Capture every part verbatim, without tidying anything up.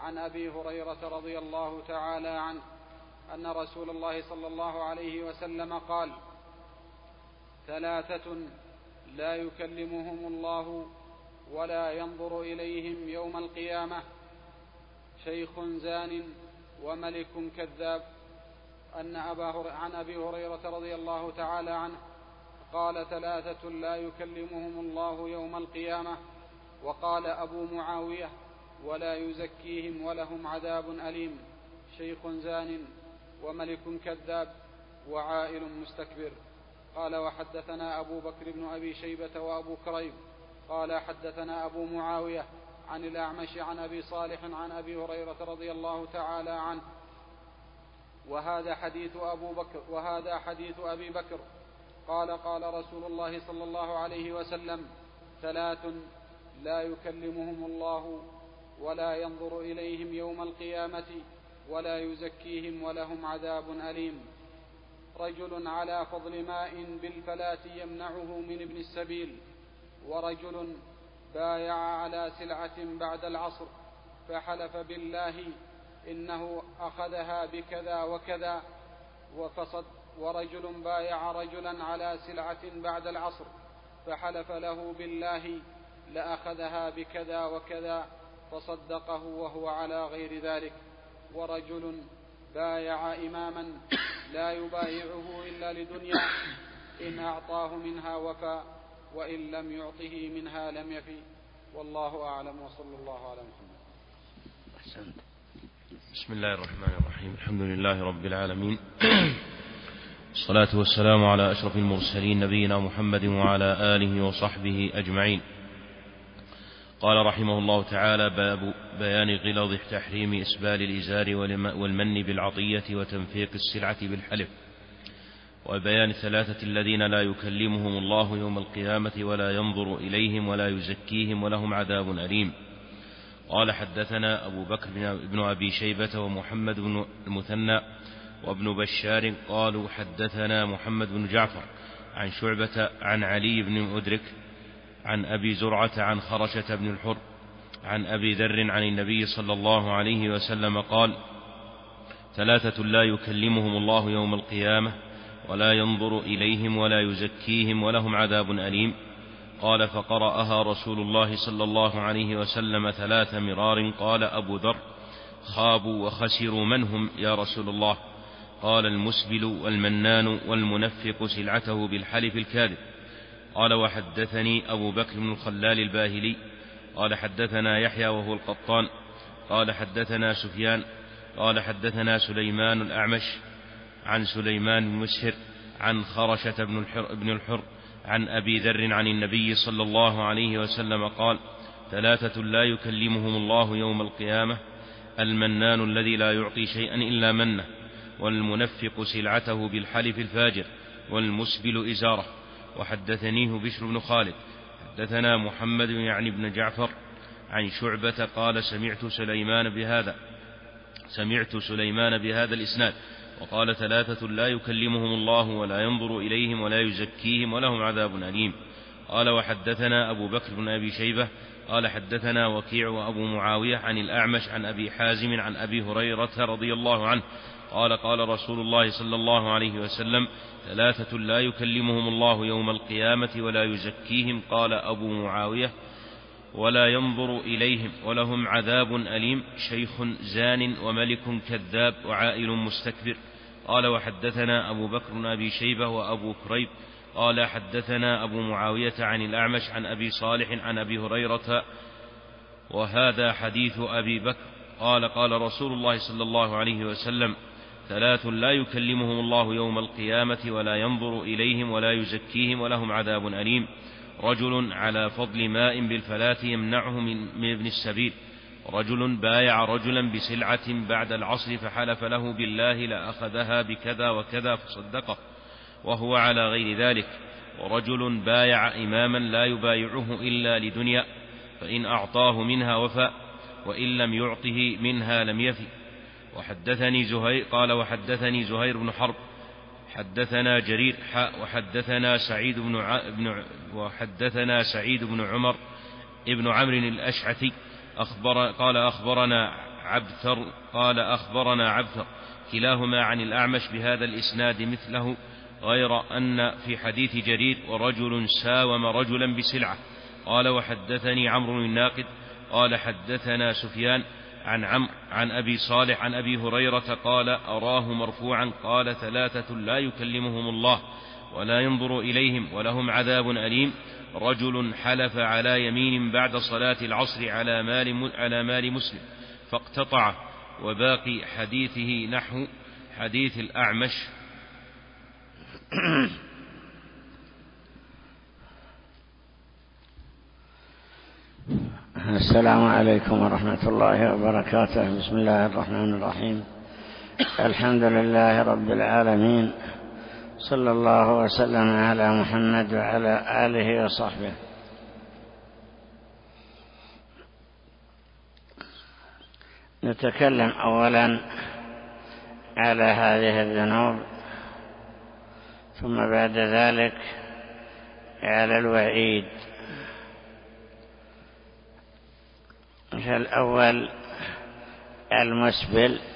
عن أبي هريرة رضي الله تعالى عنه أن رسول الله صلى الله عليه وسلم قال: ثلاثة لا يكلمهم الله ولا ينظر إليهم يوم القيامة: شيخ زان وملك كذاب. أن أبا عن أبي هريرة رضي الله تعالى عنه قال: ثلاثة لا يكلمهم الله يوم القيامة. وقال أبو معاوية: ولا يزكيهم ولهم عذاب أليم: شيخ زان وملك كذاب وعائل مستكبر. قال: وحدثنا أبو بكر بن أبي شيبة وأبو كريب قال: حدثنا أبو معاوية عن الأعمش عن أبي صالح عن أبي هريرة رضي الله تعالى عنه. وهذا حديث أبو بكر وهذا حديث أبي بكر قال: قال رسول الله صلى الله عليه وسلم: ثلاث لا يكلمهم الله ولا ينظر إليهم يوم القيامة ولا يزكيهم ولهم عذاب أليم: رجل على فضل ماء بالفلاة يمنعه من ابن السبيل، ورجل بايع على سلعة بعد العصر فحلف بالله إنه أخذها بكذا وكذا وفصد، ورجل بايع رجلا على سلعة بعد العصر فحلف له بالله لأخذها بكذا وكذا فصدقه وهو على غير ذلك، ورجل بايع إماما لا يبايعه إلا لدنيا إن أعطاه منها وفى وإن لم يعطه منها لم يفي. والله أعلم، وصلى الله على محمد. أحسنت. بسم الله الرحمن الرحيم. الحمد لله رب العالمين، الصلاة والسلام على أشرف المرسلين نبينا محمد وعلى آله وصحبه أجمعين. قال رحمه الله تعالى: باب بيان غلظ تحريم إسبال الإزار والمن بالعطية وتنفيق السلعة بالحلف، وبيان الثلاثة الذين لا يكلمهم الله يوم القيامة ولا ينظر إليهم ولا يزكيهم ولهم عذاب أليم. قال: حدثنا أبو بكر بن أبي شيبة ومحمد بن المثنى وابن بشار قالوا: حدثنا محمد بن جعفر عن شعبة عن علي بن مدرك عن أبي زرعة عن خرشة بن الحر عن أبي ذر عن النبي صلى الله عليه وسلم قال: ثلاثة لا يكلمهم الله يوم القيامة ولا ينظر إليهم ولا يزكيهم ولهم عذاب أليم. قال: فقرأها رسول الله صلى الله عليه وسلم ثلاث مرار. قال أبو ذر: خابوا وخسروا من هم يا رسول الله؟ قال: المسبل والمنان والمنفق سلعته بالحلف الكاذب. قال: وحدثني أبو بكر بن الخلال الباهلي قال: حدثنا يحيى وهو القطان قال: حدثنا سفيان قال: حدثنا سليمان الأعمش عن سليمان بن مسهر عن خرشة بن الحر, بن الحر عن أبي ذر عن النبي صلى الله عليه وسلم قال: ثلاثة لا يكلمهم الله يوم القيامة: المنان الذي لا يعطي شيئا إلا منه، والمنفق سلعته بالحلف الفاجر، والمسبل إزاره. وحدثنيه بشر بن خالد حدثنا محمد يعني بن جعفر عن شعبة قال: سمعت سليمان بهذا سمعت سليمان بهذا الإسناد. وقال: ثلاثة لا يكلمهم الله ولا ينظر إليهم ولا يزكيهم ولهم عذاب أليم. قال: وحدثنا أبو بكر بن أبي شيبة قال: حدثنا وكيع وأبو معاوية عن الأعمش عن أبي حازم عن أبي هريرة رضي الله عنه قال: قال رسول الله صلى الله عليه وسلم: ثلاثة لا يكلمهم الله يوم القيامة ولا يزكيهم. قال أبو معاوية: ولا ينظر إليهم ولهم عذاب أليم: شيخ زان وملك كذاب وعائل مستكبر. قال: وحدثنا أبو بكر بن أبي شيبة وأبو كريب قال: حدثنا أبو معاوية عن الأعمش عن أبي صالح عن أبي هريرة وهذا حديث أبي بكر قال: قال رسول الله صلى الله عليه وسلم: ثلاث لا يكلمهم الله يوم القيامة ولا ينظر إليهم ولا يزكيهم ولهم عذاب أليم: رجل على فضل ماء بالفلاة يمنعه من ابن السبيل، رجل بايع رجلا بسلعة بعد العصر فحلف له بالله لأخذها بكذا وكذا فصدقه وهو على غير ذلك، ورجل بايع إماما لا يبايعه إلا لدنيا فإن أعطاه منها وفى وإن لم يعطه منها لم يفي. وحدثني زهير قال: وحدثني زهير بن حرب حدثنا جرير حاء وحدثنا سعيد بن ع... بن وحدثنا سعيد بن عمر ابن عمرو الأشعثي أخبر قال: أخبرنا عبثر قال أخبرنا عبثر كلاهما عن الأعمش بهذا الإسناد مثله، غير أن في حديث جرير ورجل ساوم رجلا بسلعة. قال وحدثني عمرو الناقد قال حدثنا سفيان عن عم عن أبي صالح عن أبي هريرة قال أراه مرفوعا قال ثلاثة لا يكلمهم الله ولا ينظر إليهم ولهم عذاب أليم: رجل حلف على يمين بعد صلاة العصر على مال, على مال مسلم فاقتطعه. وباقي حديثه نحو حديث الأعمش. السلام عليكم ورحمة الله وبركاته. بسم الله الرحمن الرحيم. الحمد لله رب العالمين، صلى الله وسلم على محمد وعلى آله وصحبه. نتكلم أولا على هذه الذنوب، ثم بعد ذلك على الوعيد. الأول المسبل.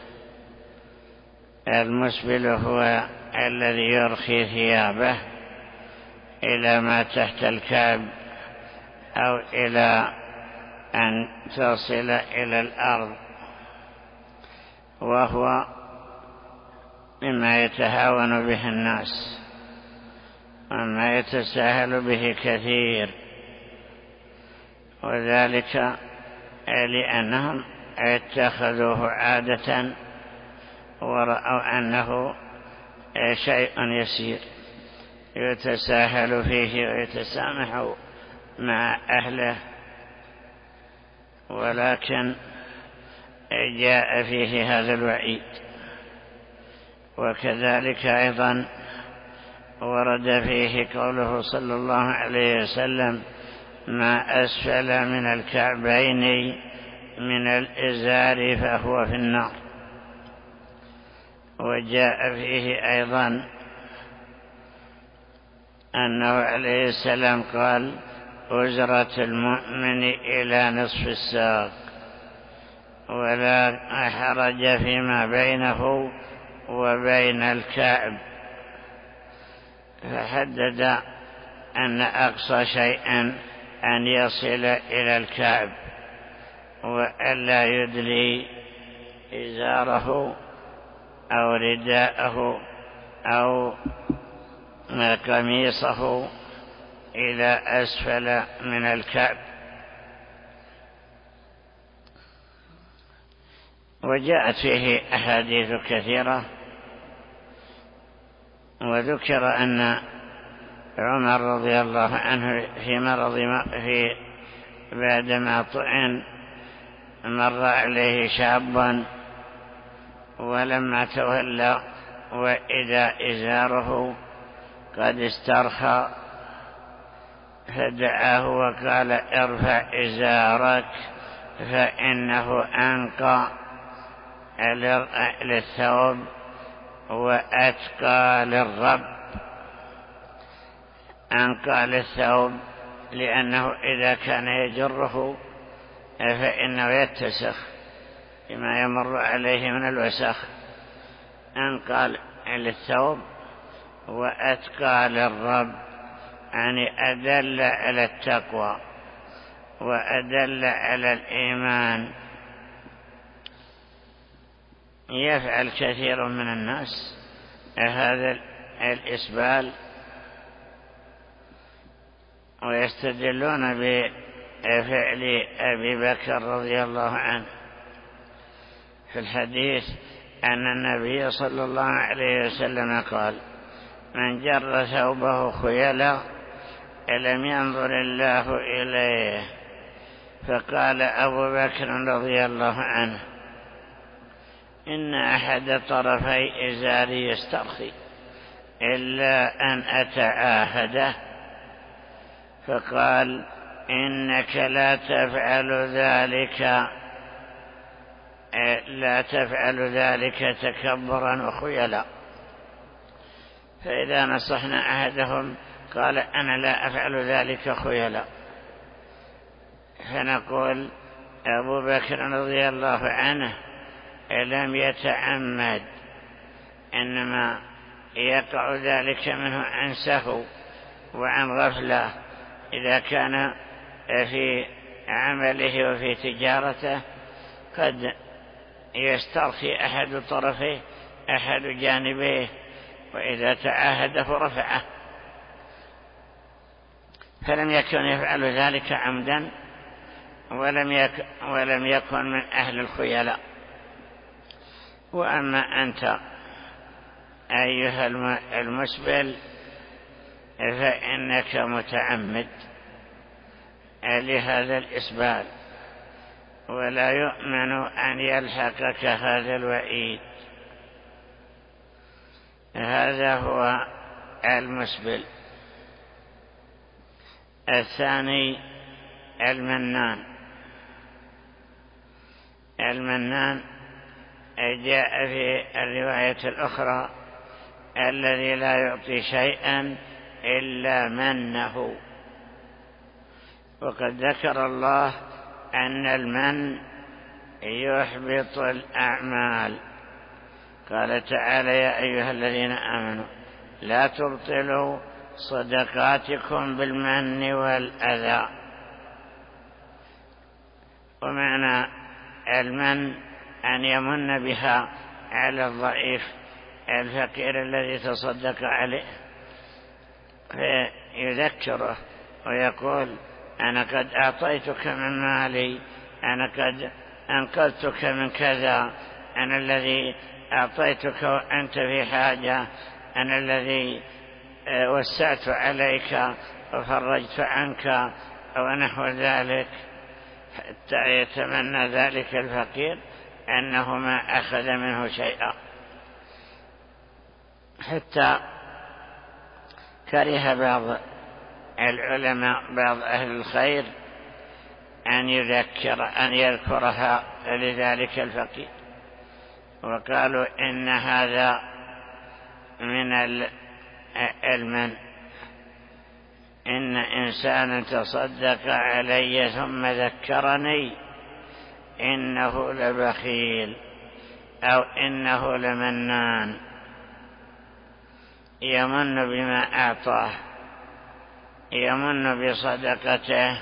المسبل هو الذي يرخي ثيابه إلى ما تحت الكعب أو إلى أن تصل إلى الأرض، وهو مما يتهاون به الناس ومما يتساهل به كثير، وذلك لأنهم اتخذوه عادة ورأوا أنه شيء يسير يتساهل فيه ويتسامح مع أهله، ولكن جاء فيه هذا الوعيد. وكذلك أيضا ورد فيه قوله صلى الله عليه وسلم: ما أسفل من الكعبين من الإزار فهو في النار. وجاء فيه أيضا أنه عليه السلام قال: أزرة المؤمن إلى نصف الساق ولا حرج فيما بينه وبين الكعب، فحدد أن أقصى شيء أن يصل إلى الكعب وألا يدلي إزاره أو رداءه أو قميصه إلى أسفل من الكعب. وجاءت فيه أحاديث كثيرة، وذكر أن عمر رضي الله عنه في مرض في بعدما طعن مر عليه شاب ولما تولى وإذا إزاره قد استرخى، فدعاه وقال: ارفع إزارك فإنه أنقى للثوب وأتقى للرب. أنقى للثوب لأنه إذا كان يجره فإنه يتسخ بما يمر عليه من الوسخ. أنقى للثوب وأتقى للرب، يعني أدل على التقوى وأدل على الإيمان. يفعل كثير من الناس هذا الإسبال ويستدلون بفعل أبي بكر رضي الله عنه في الحديث أن النبي صلى الله عليه وسلم قال: من جر ثوبه خيلا لم ينظر الله إليه. فقال أبو بكر رضي الله عنه: إن أحد طرفي إزاري يسترخي إلا أن أتعاهده. فقال: إنك لا تفعل ذلك لا تفعل ذلك تكبرا وخيلا. فإذا نصحنا أحدهم قال: أنا لا أفعل ذلك خيلا، فنقول: أبو بكر رضي الله عنه لم يتعمد، إنما يقع ذلك منه عن سهو وعن غفلة إذا كان في عمله وفي تجارته قد يسترخي أحد طرفيه أحد جانبيه، وإذا تعاهده رفعه، فلم يكن يفعل ذلك عمدا، ولم يكن, ولم يكن من أهل الخيلاء. وأما أنت أيها المسبل فإنك متعمد لهذا الإسبال، ولا يؤمن أن يلحقك هذا الوعيد. هذا هو المسبل. الثاني المنان. المنان جاء في الرواية الأخرى الذي لا يعطي شيئا إلا منه. وقد ذكر الله أن المن يحبط الأعمال. قال تعالى: يا أيها الذين آمنوا لا تبطلوا صدقاتكم بالمن والأذى. ومعنى المن أن يمن بها على الضعيف الفقير الذي تصدق عليه، فيذكره ويقول: أنا قد أعطيتك من مالي، أنا قد أنقذتك من كذا، أنا الذي أعطيتك وأنت في حاجة، أنا الذي وسعت عليك وفرجت عنك ونحو ذلك، حتى يتمنى ذلك الفقير أنه ما أخذ منه شيئا. حتى كره بعض العلماء بعض أهل الخير أن يذكر أن يذكرها لذلك الفقير، وقالوا إن هذا من المن. إن إنسانا تصدق علي ثم ذكرني إنه لبخيل أو إنه لمنان، يمن بما أعطاه، يمن بصدقته.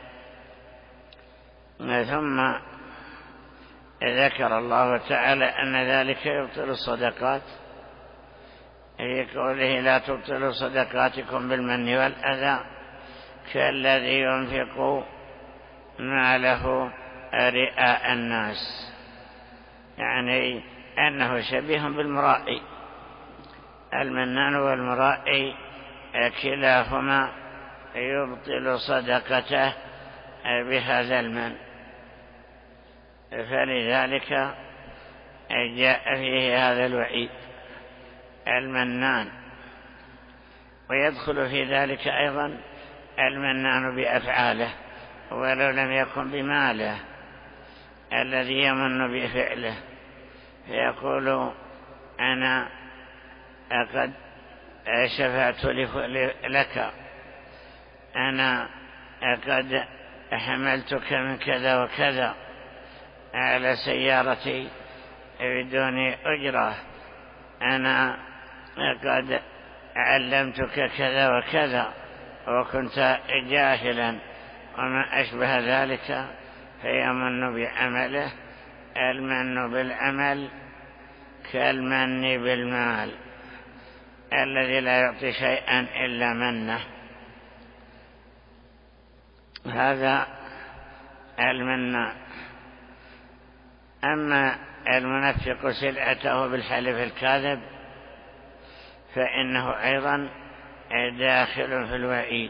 ثم ذكر الله تعالى أن ذلك يبطل الصدقات في قوله: لا تبطلوا صدقاتكم بالمن والأذى كالذي ينفق ماله رئاء الناس، يعني أنه شبيه بالمرائي. المنان والمرائي كلاهما يبطل صدقته بهذا المن، فلذلك جاء فيه هذا الوعيد. المنان، ويدخل في ذلك أيضا المنان بأفعاله ولو لم يكن بماله، الذي يمن بفعله، فيقول: أنا قد شفعت لك، أنا قد حملتك من كذا وكذا على سيارتي بدون أجرة، أنا قد علمتك كذا وكذا وكنت جاهلا، وما أشبه ذلك، فيمن بعمله. المن بالعمل كالمن بالمال الذي لا يعطي شيئا إلا منه. هذا المنان. أما المنفق سلعته بالحلف الكاذب فإنه أيضا داخل في الوعيد.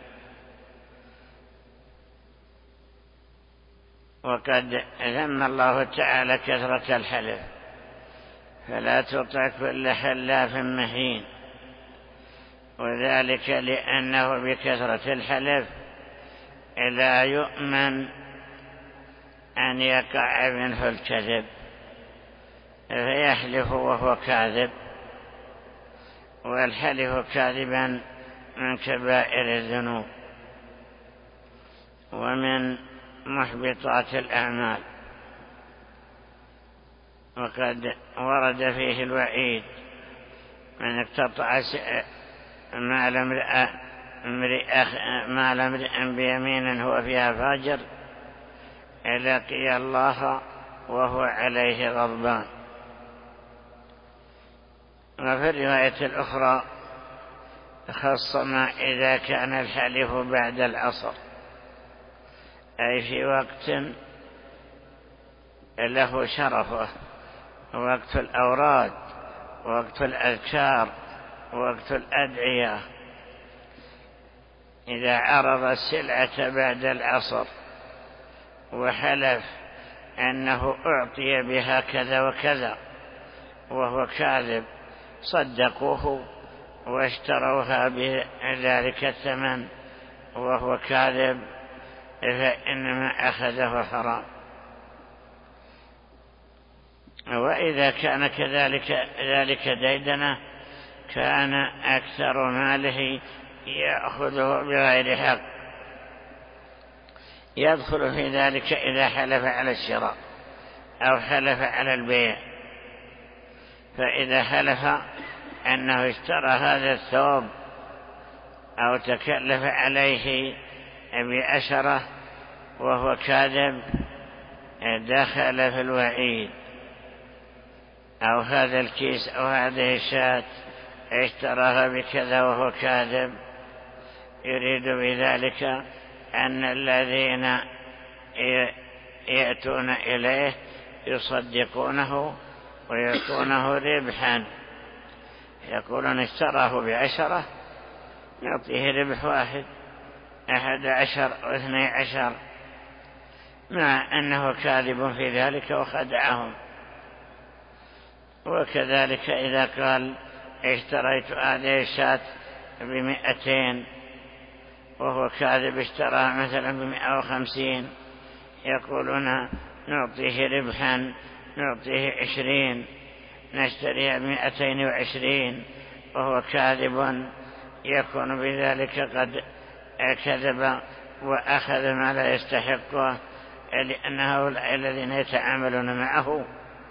وقد ذم الله تعالى كثرة الحلف: فلا تطع كل حلاف مهين. وذلك لأنه بكثرة الحلف لا يؤمن أن يقع منه الكذب، فيحلف وهو كاذب، والحلف كاذبا من كبائر الذنوب. ومن محبطات الأعمال، وقد ورد فيه الوعيد: من اقتطع مال امرئ بيمين هو فيها فاجر لقي الله وهو عليه غضبان. وفي الرواية الأخرى خص ما إذا كان الحلف بعد العصر، أي في وقت له شرفه، وقت الأوراد، وقت الأذكار، وقت الأدعية. إذا عرض السلعة بعد العصر وحلف أنه أعطي بها كذا وكذا وهو كاذب، صدقوه واشتروها بذلك الثمن وهو كاذب، فإنما أخذه حرام. وإذا كان كذلك ذلك ديدنه كان أكثر ماله يأخذه بغير حق. يدخل في ذلك إذا حلف على الشراء أو حلف على البيع، فإذا حلف أنه اشترى هذا الثوب أو تكلف عليه بعشرة وهو كاذب دخل في الوعيد. أو هذا الكيس أو هذه الشاة اشتراها بكذا وهو كاذب، يريد بذلك أن الذين يأتون إليه يصدقونه ويعطونه ربحا، يقولون اشتراه بعشرة نعطيه ربح واحد، أحد عشر واثني عشر، مع أنه كاذب في ذلك وخدعهم. وكذلك إذا قال اشتريت هذه الشاة بمئتين وهو كاذب اشتراها مثلا بمئة وخمسين، يقولون نعطيه ربحا، نعطيه عشرين، نشتريها بمئتين وعشرين وهو كاذب، يكون بذلك قد كذب وأخذ ما لا يستحقه، لأن هؤلاء الذين يتعاملون معه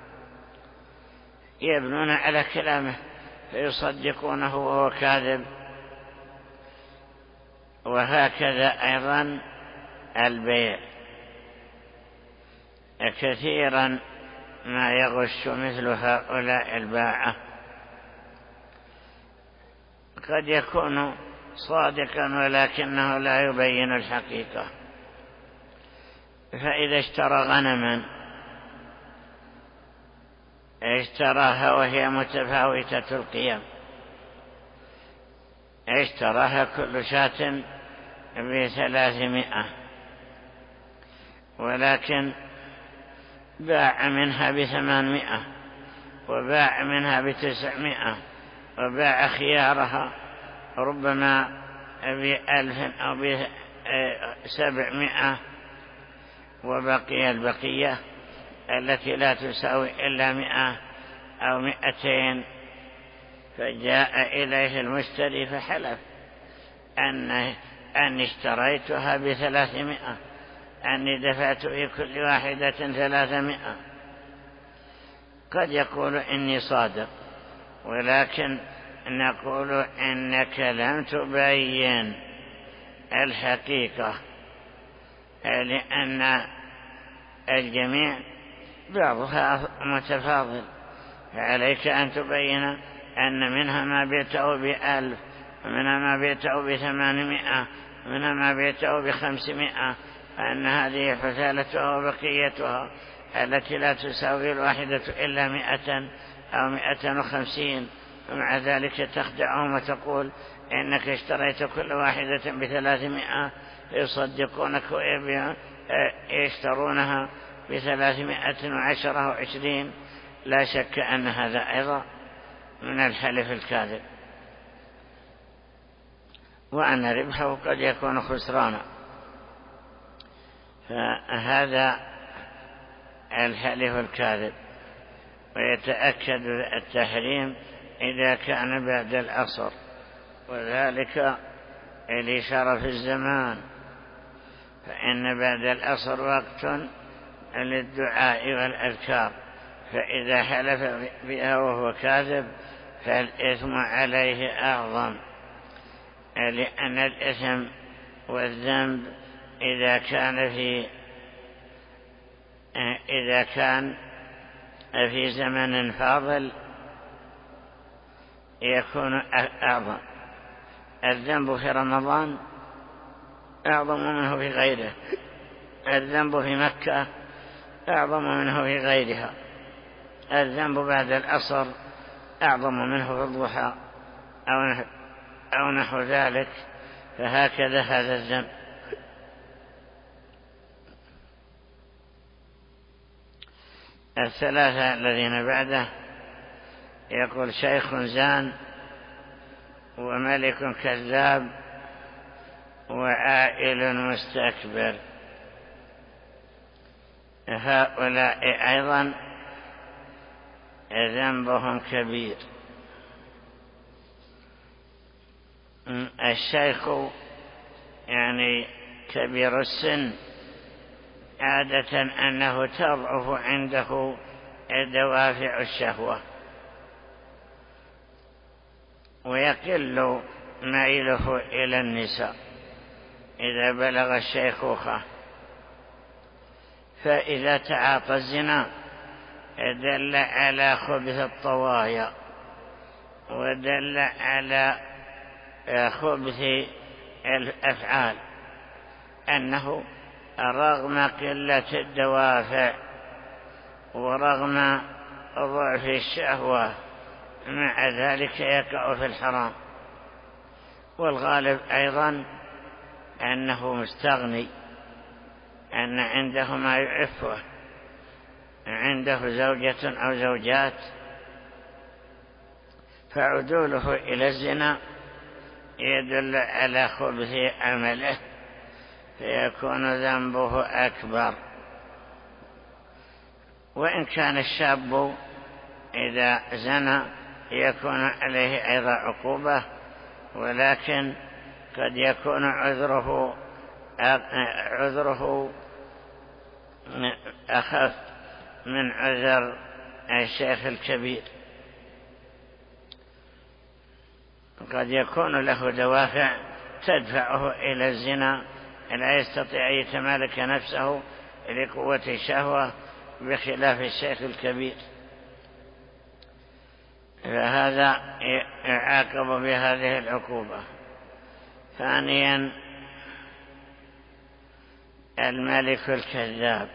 يبنون على كلامه فيصدقونه وهو كاذب. وهكذا أيضا البيع، كثيرا ما يغش مثل هؤلاء الباعة، قد يكون صادقا ولكنه لا يبين الحقيقة. فإذا اشترى غنما اشتراها وهي متفاوتة القيم، اشتراها كل شاة بثلاثمائة، ولكن باع منها بثمانمائة وباع منها بتسعمائة وباع خيارها ربما بألف أو بسبعمائة، وبقي البقية التي لا تساوي إلا مئة أو مئتين. فجاء إليه المشتري فحلف أن أني اشتريتها بثلاثمائة، أني دفعت في كل واحدة ثلاثمائة. قد يقول إني صادق، ولكن نقول إنك لم تبين الحقيقة، لأن الجميع بعضها متفاضل، فعليك أن تبين أن منها ما بيته بألف، ومنها ما بيته بثمانمائة، ومنها ما بيته بخمسمائة، فأن هذه حثالتها وبقيتها التي لا تساوي الواحدة إلا مئة أو مئة وخمسين، ومع ذلك تخدعهم وتقول إنك اشتريت كل واحدة بثلاثمائة، يصدقونك ويشترونها بثلاثمائة وعشرة وعشرين. لا شك أن هذا أيضا من الحلف الكاذب، وأن ربحه قد يكون خسرانا. فهذا الحلف الكاذب، ويتأكد التحريم إذا كان بعد العصر، وذلك لشرف الزمان فإن بعد العصر وقت للدعاء والأذكار، فإذا حلف بها وهو كاذب فالإثم عليه أعظم، لأن الإثم والذنب إذا كان في إذا كان في زمن فاضل يكون أعظم. الذنب في رمضان أعظم منه في غيره، الذنب في مكة أعظم منه في غيرها، الذنب بعد العصر أعظم منه في الضحى أو نحو ذلك، فهكذا هذا الذنب. الثلاثة الذين بعده يقول شيخ زان وملك كذاب وعائل مستكبر، هؤلاء أيضا ذنبهم كبير. الشيخ يعني كبير السن عادة أنه تضعف عنده دوافع الشهوة ويقل ميله إلى النساء إذا بلغ الشيخوخة، فإذا تعاطى الزنا دل على خبث الطوايا ودل على خبث الأفعال، أنه رغم قلة الدوافع ورغم ضعف الشهوة مع ذلك يقع في الحرام. والغالب أيضا أنه مستغني، أن عنده ما يعفه، عنده زوجة أو زوجات، فعدوله إلى الزنا يدل على خبث عمله فيكون ذنبه أكبر. وإن كان الشاب إذا زنى يكون عليه أيضا عقوبة، ولكن قد يكون عذره عذره أخف من عذر الشيخ الكبير. قد يكون له دوافع تدفعه إلى الزنا، لا يستطيع أن يتمالك نفسه لقوة الشهوة بخلاف الشيخ الكبير، فهذا يعاقب بهذه العقوبة. ثانيا الملك الكذاب،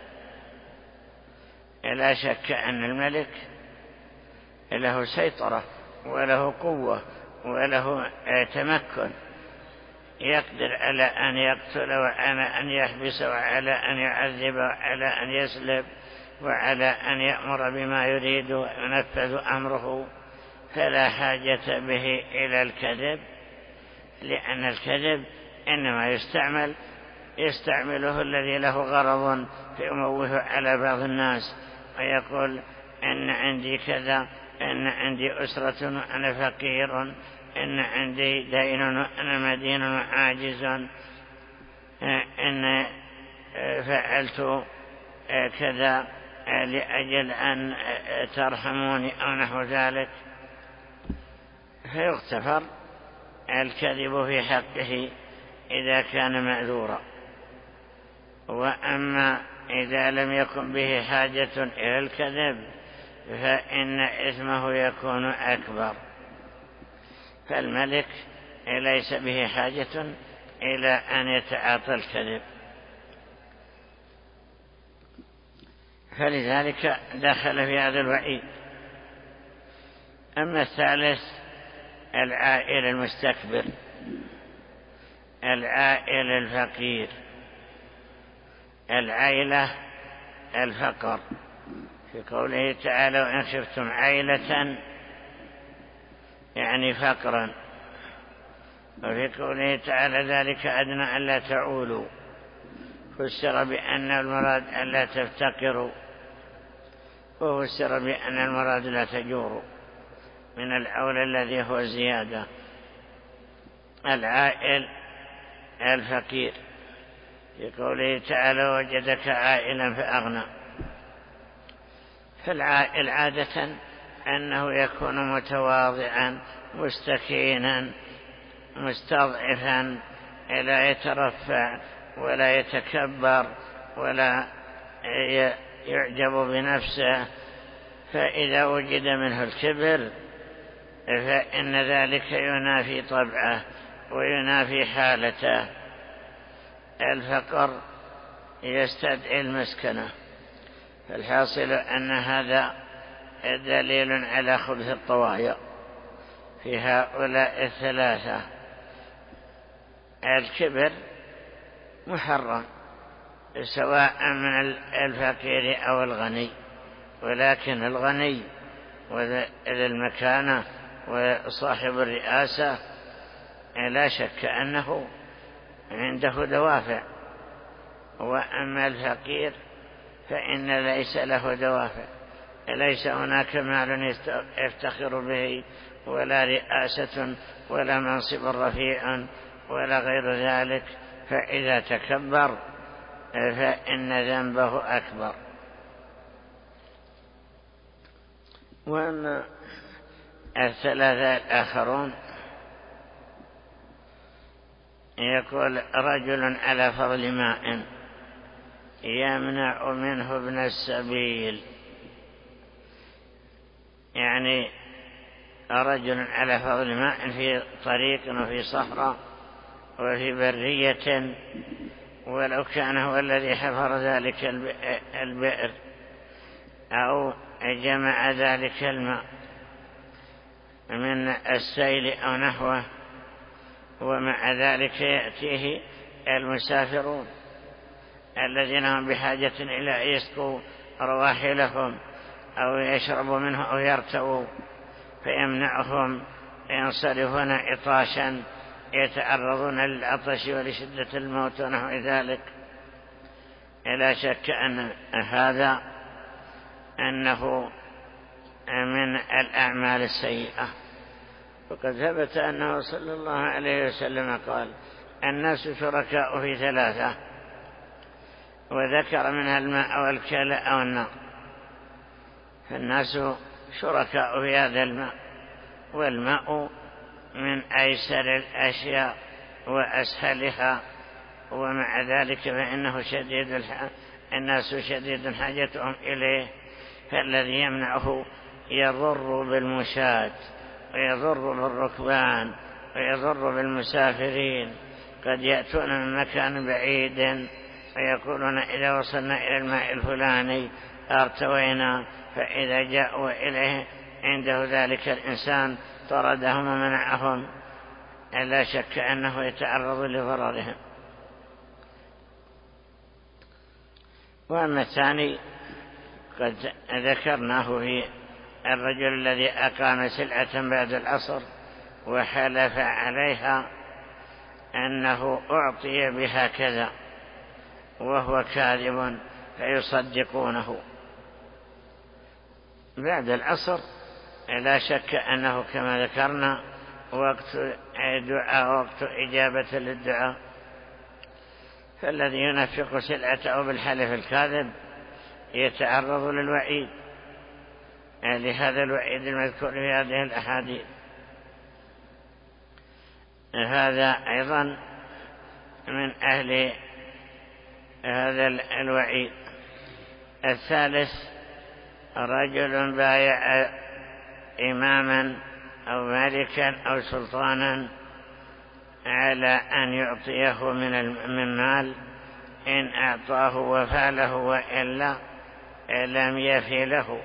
لا شك أن الملك له سيطرة وله قوة وله تمكن، يقدر على أن يقتل وعلى أن يحبس وعلى أن يعذب وعلى أن يسلب وعلى أن يأمر بما يريد وينفذ أمره، فلا حاجة به إلى الكذب، لأن الكذب إنما يستعمل يستعمله الذي له غرض فيموه على بعض الناس ويقول إن عندي كذا، إن عندي أسرة وأنا فقير، إن عندي دين وأنا مدين وعاجز، إن فعلت كذا لأجل أن ترحموني أو نحو ذلك، فيغتفر الكذب في حقه إذا كان معذورا. وأما إذا لم يكن به حاجة إلى الكذب فإن إثمه يكون أكبر. فالملك ليس به حاجة إلى أن يتعاطى الكذب، فلذلك دخل في هذا الوعيد. أما الثالث العائل المستكبر، العائل الفقير. العائلة الفقر، في قوله تعالى وإن خفتم عائلة يعني فقرا، وفي قوله تعالى ذلك أدنى ألا تعولوا، فسر بأن المراد ألا تفتقروا، وفسر بأن المراد لا تجوروا، من العول الذي هو الزيادة. العائل الفقير في قوله تعالى وجدك عائلا فأغنى. فالعائل عادة أنه يكون متواضعا مستكينا مستضعفا، لا يترفع ولا يتكبر ولا يعجب بنفسه. فإذا وجد منه الكبر فإن ذلك ينافي طبعه وينافي حالته. الفقر يستدعي المسكنة. فالحاصل أن هذا دليل على خبث الطوايا في هؤلاء الثلاثة. الكبر محرم سواء من الفقير أو الغني، ولكن الغني وذي المكانة وصاحب الرئاسة لا شك أنه عنده دوافع، وأما الفقير فإن ليس له دوافع، ليس هناك مال يفتخر به ولا رئاسة ولا منصب رفيع ولا غير ذلك. فإذا تكبر فإن ذنبه أكبر. وأما الثلاثة الآخرون يقول رجل على فضل ماء يمنع منه ابن السبيل، يعني رجل على فضل ماء في طريق وفي صحراء وفي برية، ولو كان هو الذي حفر ذلك البئر أو جمع ذلك الماء من السيل أو نحوه، ومع ذلك يأتيه المسافرون الذين هم بحاجة إلى أن يسقوا رواحلهم أو يشربوا منه أو يرتووا، فيمنعهم ينصرفون عطاشا يتعرضون للعطش ولشدة الموت ونحو ذلك. لا شك أن هذا أنه من الأعمال السيئة. وقد ثبت أنه صلى الله عليه وسلم قال الناس شركاء في ثلاثة، وذكر منها الماء والكلاء والنار. فالناس شركاء في هذا الماء، والماء من أيسر الأشياء وأسهلها، ومع ذلك فإنه شديد الح... الناس شديد حاجتهم إليه. فالذي يمنعه يضر بالمشاة ويضر بالركبان ويضر بالمسافرين. قد يأتون من مكان بعيد ويقولون إذا وصلنا إلى الماء الفلاني ارتوينا، فإذا جاءوا إليه عنده ذلك الإنسان طردهم ومنعهم، لا شك أنه يتعرض لضررهم. وأما الثاني قد ذكرناه في الرجل الذي أقام سلعة بعد العصر وحلف عليها أنه أعطي بها كذا وهو كاذب فيصدقونه بعد العصر. لا شك أنه كما ذكرنا وقت دعاء وقت إجابة للدعاء. فالذي ينفق سلعته بالحلف الكاذب يتعرض للوعيد، لهذا الوعيد المذكور في هذه الأحاديث. هذا أيضا من أهل هذا الوعيد. الثالث رجل بايع إماما أو مالكا أو سلطانا على أن يعطيه من مال، إن أعطاه وفى له وإلا لم يفي له،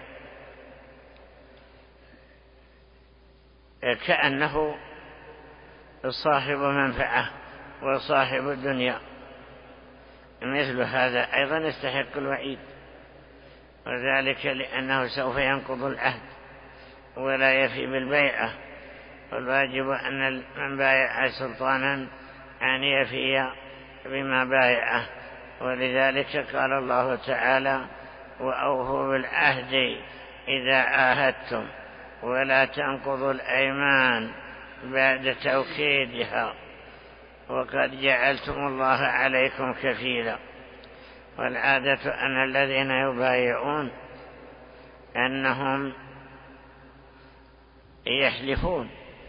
كأنه صاحب منفعة وصاحب الدنيا. مثل هذا أيضا يستحق الوعيد، وذلك لأنه سوف ينقض العهد ولا يفي بالبيعة. والواجب أن من بايع سلطانا أن يفي بما بايعه. ولذلك قال الله تعالى وأوفوا بالعهد إذا عاهدتم ولا تنقضوا الأيمان بعد توكيدها وقد جعلتم الله عليكم كفيلا. والعادة أن الذين يبايعون أنهم يحلفون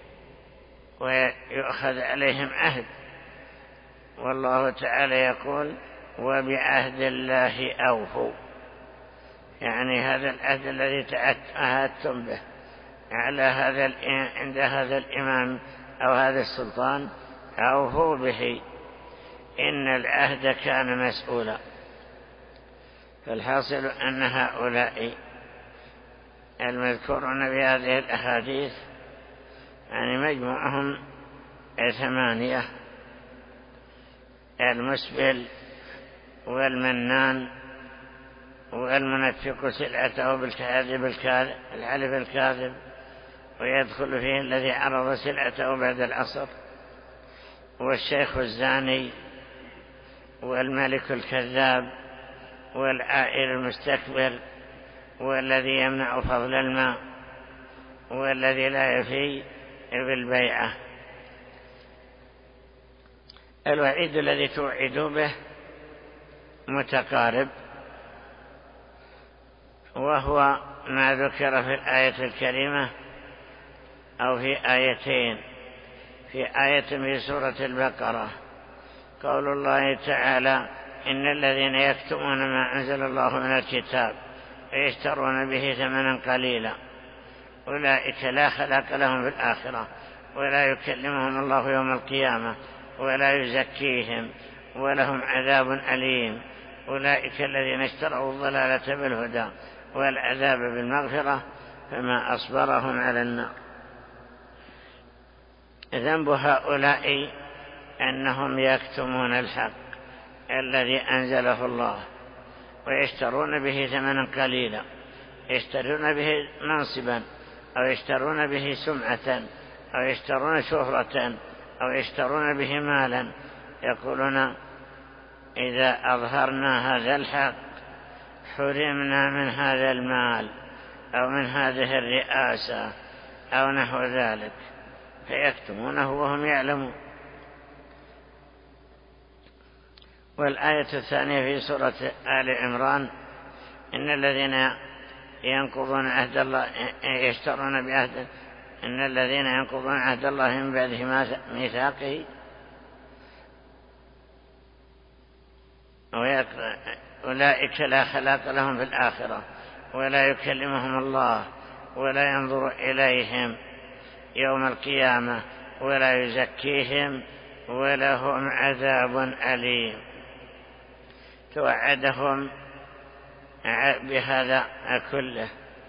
ويؤخذ عليهم عهد، والله تعالى يقول وبعهد الله أوفوا، يعني هذا العهد الذي تعهدتم به على هذا عند هذا الإمام أو هذا السلطان أوفوا به، إن العهد كان مسؤولا. فالحاصل أن هؤلاء المذكورون بهذه الأحاديث يعني مجموعهم ثمانية: المسبل والمنان والمنفق سلعته بالكاذب الكاذب الحلف الكاذب، ويدخل فيه الذي عرض سلعته بعد العصر، والشيخ الزاني والملك الكذاب والعائل المستكبر والذي يمنع فضل الماء والذي لا يفي بالبيعة. الوعيد الذي توعدوا به متقارب، وهو ما ذكر في الآية الكريمة أو في آيتين. في آية في سورة البقرة قول الله تعالى إن الذين يكتمون ما أنزل الله من الكتاب ويشترون به ثمنا قليلا أولئك لا خلاق لهم في الآخرة ولا يكلمهم الله يوم القيامة ولا يزكيهم ولهم عذاب أليم أولئك الذين اشتروا الضلالة بالهدى والعذاب بالمغفرة فما أصبرهم على النار. ذنب هؤلاء أنهم يكتمون الحق الذي أنزله الله ويشترون به ثمنا قليلا، يشترون به منصبا أو يشترون به سمعة أو يشترون شهرة أو يشترون به مالا. يقولون إذا أظهرنا هذا الحق حرمنا من هذا المال أو من هذه الرئاسة أو نحو ذلك، فيكتمونه وهم يعلمون. والآية الثانية في سورة آل عمران إن الذين ينقضون عهد الله يشترون بعهد إن الذين ينقضون عهد الله من بعد ميثاقه أولئك لا خلاق لهم في الآخرة ولا يكلمهم الله ولا ينظر إليهم يوم القيامة ولا يزكيهم ولهم عذاب أليم. توعدهم بهذا كله.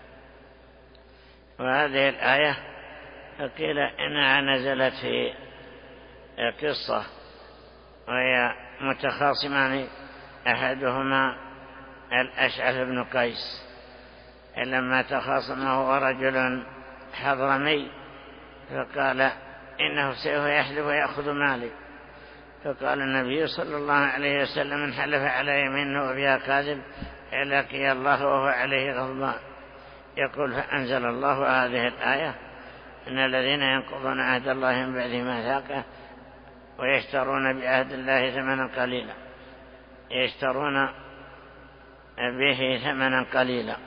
وهذه الآية قيل إنها نزلت في قصة وهي متخاصمان، أحدهما الأشعث بن قيس لما تخاصم هو رجل حضرمي فقال إنه سوف يحلف ويأخذ مالي، فقال النبي صلى الله عليه وسلم من حلف على يمينه وفيها كاذب لقي الله وهو عليه غضبان. يقول فأنزل الله هذه الآية إن الذين ينقضون عهد الله من بعد ميثاقه ويشترون بعهد الله ثمنا قليلا يشترون به ثمنا قليلا.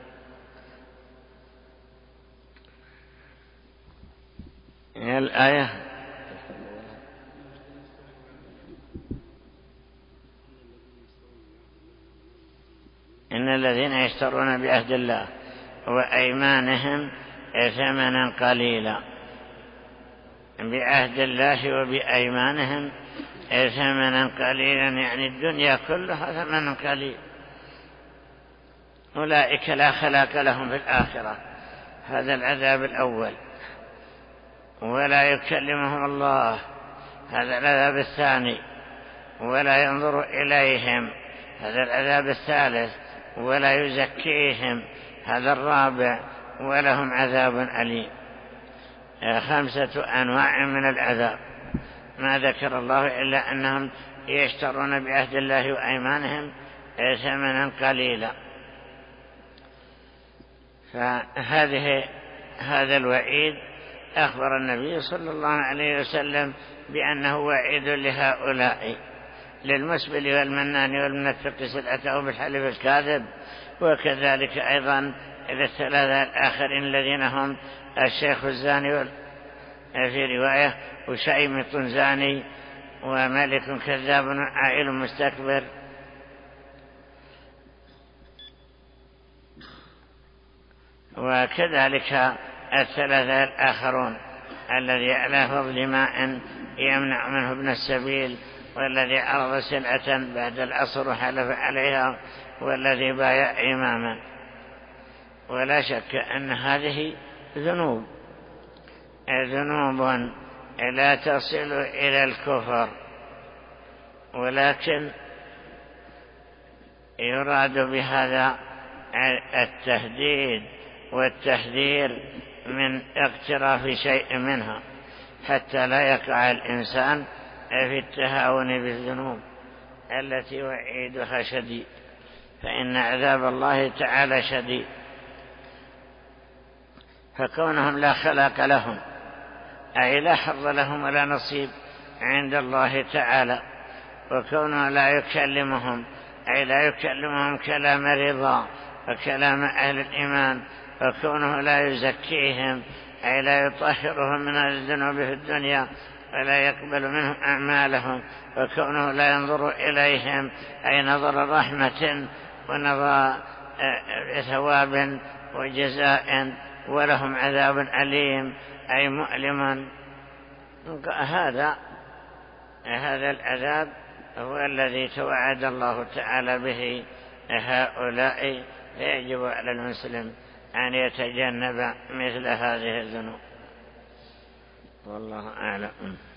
الآية إن الذين يشترون بعهد الله وأيمانهم ثمنا قليلا، بعهد الله وبأيمانهم ثمنا قليلا يعني الدنيا كلها ثمنا قليل. أولئك لا خلاق لهم في الآخرة، هذا العذاب الأول. ولا يكلمهم الله، هذا العذاب الثاني. ولا ينظر إليهم، هذا العذاب الثالث. ولا يزكيهم، هذا الرابع. ولهم عذاب أليم. خمسة أنواع من العذاب ما ذكر الله إلا أنهم يشترون بعهد الله وأيمانهم ثمنا قليلا. فهذه هذا الوعيد أخبر النبي صلى الله عليه وسلم بأنه وعيد لهؤلاء، للمسبل والمنان والمنفق سلعته بالحلف الكاذب، وكذلك أيضا للثلاثة الآخرين الذين هم الشيخ الزاني في رواية وشيمط زاني وملك كذاب عائل مستكبر. وكذلك الثلاثة الآخرون الذي على فضل ماء يمنع منه ابن السبيل، والذي عرض سلعة بعد العصر وحلف عليها، والذي بايع إماما. ولا شك أن هذه ذنوب ذنوب لا تصل إلى الكفر، ولكن يراد بهذا التهديد والتحذير من اقتراف شيء منها، حتى لا يقع الإنسان في التهاون بالذنوب التي وعيدها شديد، فإن عذاب الله تعالى شديد. فكونهم لا خلاق لهم، أي لا حظ لهم ولا نصيب عند الله تعالى، وكونه لا يكلمهم، أي لا يكلمهم كلام رضا وكلام أهل الإيمان، وكونه لا يزكيهم، أي لا يطهرهم من الذنوب في الدنيا ولا يقبل منهم أعمالهم، وكونه لا ينظر إليهم، أي نظر رحمة ونظر ثواب وجزاء، ولهم عذاب أليم أي مؤلم. هذا هذا العذاب هو الذي توعد الله تعالى به هؤلاء، فيجب على المسلم أن يتجنب مثل هذه الذنوب. والله أعلم.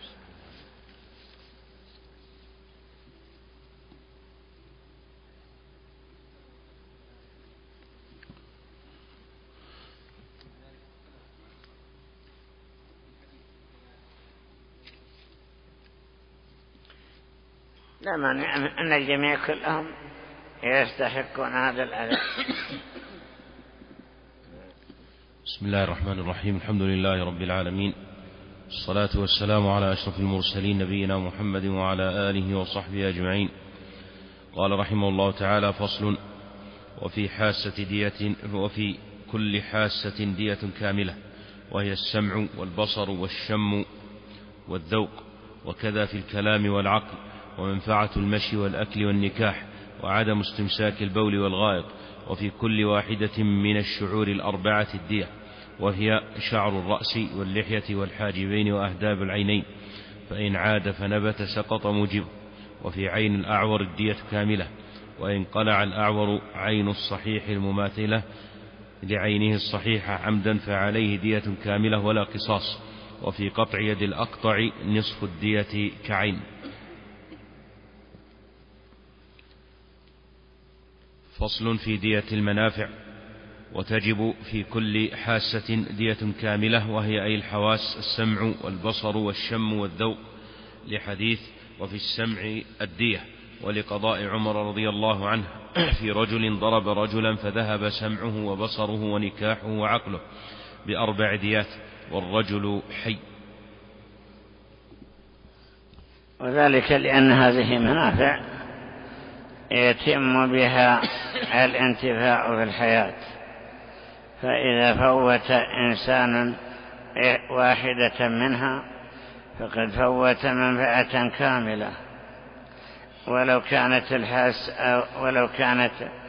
لا مانع أن الجميع كلهم يستحقون هذا العذاب. بسم الله الرحمن الرحيم. الحمد لله رب العالمين، الصلاة والسلام على أشرف المرسلين نبينا محمد وعلى آله وصحبه أجمعين. قال رحمه الله تعالى: فصل: وفي حاسة دية وفي كل حاسة دية كاملة، وهي السمع والبصر والشم والذوق، وكذا في الكلام والعقل، ومنفعة المشي والأكل والنكاح، وعدم استمساك البول والغائط. وفي كل واحدة من الشعور الأربعة الدية، وهي شعر الرأس واللحية والحاجبين وأهداب العينين، فإن عاد فنبت سقط موجبه. وفي عين الأعور الدية كاملة، وإن قلع الأعور عين الصحيح المماثلة لعينه الصحيحة عمدا فعليه دية كاملة ولا قصاص. وفي قطع يد الأقطع نصف الدية كعين. فصل: في دية المنافع. وتجب في كل حاسة دية كاملة، وهي أي الحواس: السمع والبصر والشم والذوق، لحديث: وفي السمع الدية، ولقضاء عمر رضي الله عنه في رجل ضرب رجلا فذهب سمعه وبصره ونكاحه وعقله بأربع ديات والرجل حي. وذلك لأن هذه منافع يتم بها الانتفاع في الحياة، فإذا فوت إنسان واحدة منها فقد فوت منفعة كاملة، ولو كانت الحاس أو ولو كانت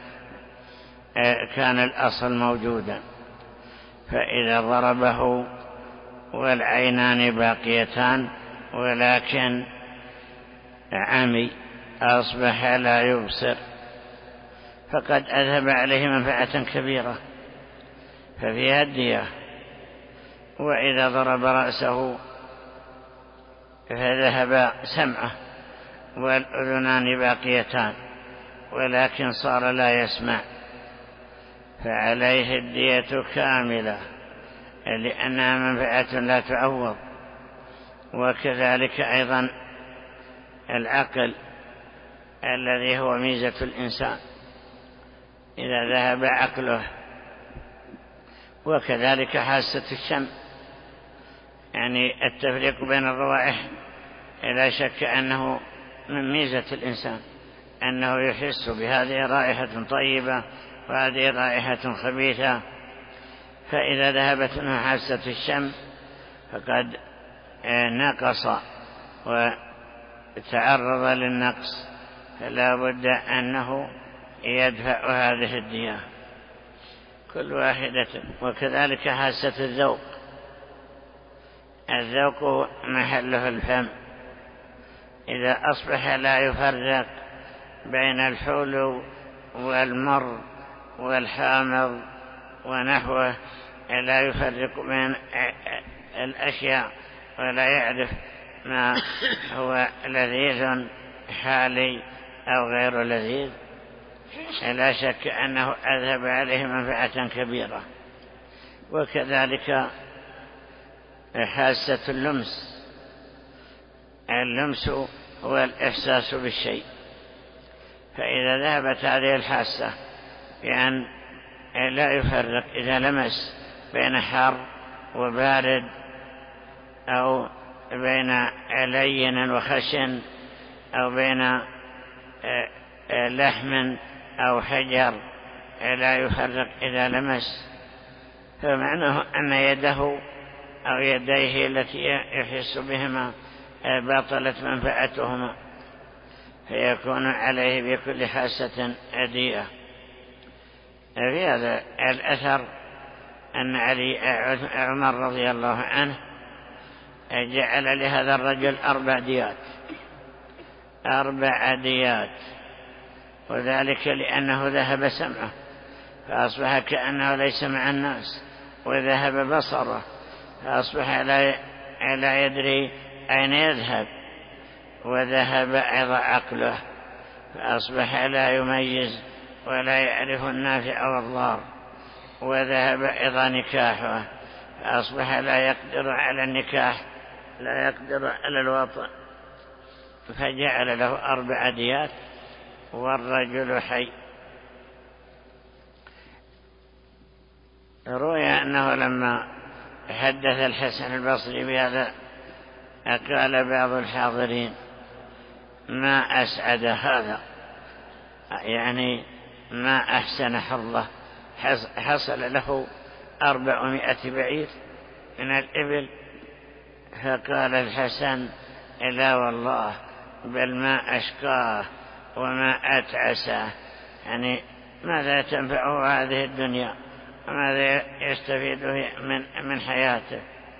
كان الأصل موجودا. فإذا ضربه والعينان باقيتان ولكن عمي أصبح لا يبصر، فقد أذهب عليه منفعة كبيرة ففيها الدية. وإذا ضرب رأسه فذهب سمعه والأذنان باقيتان ولكن صار لا يسمع، فعليه الدية كاملة لأنها منفعة لا تعوض. وكذلك أيضا العقل الذي هو ميزة الإنسان إذا ذهب عقله. وكذلك حاسة الشم، يعني التفريق بين الروائح لا شك أنه من ميزة الإنسان أنه يحس بهذه رائحة طيبة وهذه رائحة خبيثة، فإذا ذهبت منه حاسة الشم فقد نقص وتعرض للنقص، فلا بد أنه يدفع هذه الدية كل واحدة. وكذلك حاسة الذوق، الذوق محله الفم، إذا أصبح لا يفرق بين الحلو والمر والحامض ونحوه، لا يفرق بين الأشياء ولا يعرف ما هو لذيذ حالي أو غير لذيذ، لا شك أنه أذهب عليه منفعة كبيرة. وكذلك حاسة اللمس، اللمس هو الإحساس بالشيء، فإذا ذهبت هذه الحاسة بأن لا يفرق إذا لمس بين حار وبارد أو بين لين وخشن أو بين لحم أو حجر، لا يفرق إذا لمس، فمعناه أن يده أو يديه التي يحس بهما باطلت منفعتهما، فيكون عليه بكل حاسة أدية. في هذا الأثر أن علي عمر رضي الله عنه جعل لهذا الرجل أربع ديات أربع ديات وذلك لأنه ذهب سمعه فأصبح كأنه ليس مع الناس، وذهب بصره فأصبح لا يدري أين يذهب، وذهب أيضا عقله فأصبح لا يميز ولا يعرف النافع والضار، وذهب أيضا نكاحه فأصبح لا يقدر على النكاح لا يقدر على الوطن، فجعل له أربع ديات والرجل حي. روي أنه لما حدث الحسن البصري بهذا قال بعض الحاضرين: ما أسعد هذا، يعني ما أحسن حظه، حصل له أربعمائة بعير من الإبل. فقال الحسن: لا والله، بل ما أشقاه وما أتعساه، يعني ماذا تنفعه هذه الدنيا وماذا يستفيد من من حياته.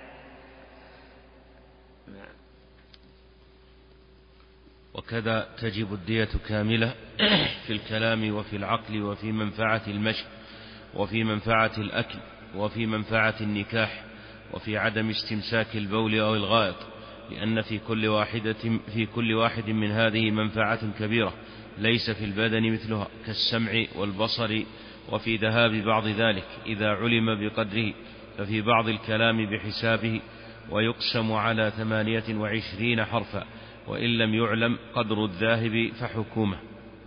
وكذا تجب الدية كاملة في الكلام وفي العقل وفي منفعة المشي وفي منفعة الأكل وفي منفعة النكاح وفي عدم استمساك البول أو الغائط، لأن في كل واحدة في كل واحد من هذه منفعة كبيرة ليس في البدن مثلها، كالسمع والبصر، وفي ذهاب بعض ذلك إذا علم بقدره، ففي بعض الكلام بحسابه، ويقسم على ثمانية وعشرين حرفا، وإن لم يعلم قدر الذاهب فحكومه.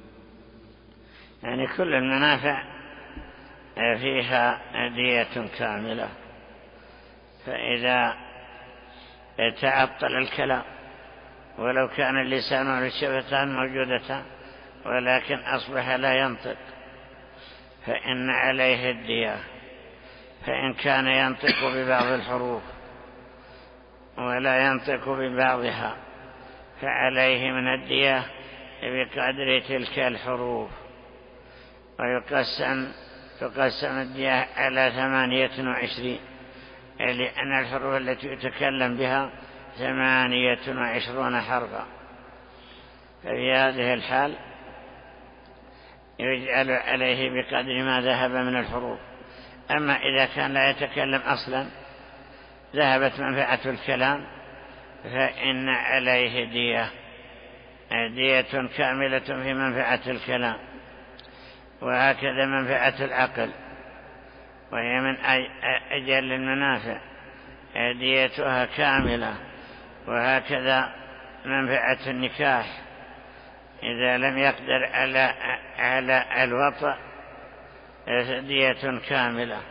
يعني كل المنافع فيها دية كاملة، فإذا تعطل الكلام ولو كان اللسان والشفتان موجودتان ولكن أصبح لا ينطق فإن عليه الدية، فإن كان ينطق ببعض الحروف ولا ينطق ببعضها فعليه من الدية بقدر تلك الحروف. ويقسم تقسم الدية على ثمانية وعشرين، لأن الحروف التي يتكلم بها ثمانية وعشرون حرفا، ففي هذه الحال يجعل عليه بقدر ما ذهب من الحروف. أما إذا كان لا يتكلم أصلا ذهبت منفعة الكلام فإن عليه دية دية كاملة في منفعة الكلام. وهكذا منفعة العقل وهي من أجل المنافع ديتها كاملة. وهكذا منفعة النكاح إذا لم يقدر على على الوطأ دية كاملة.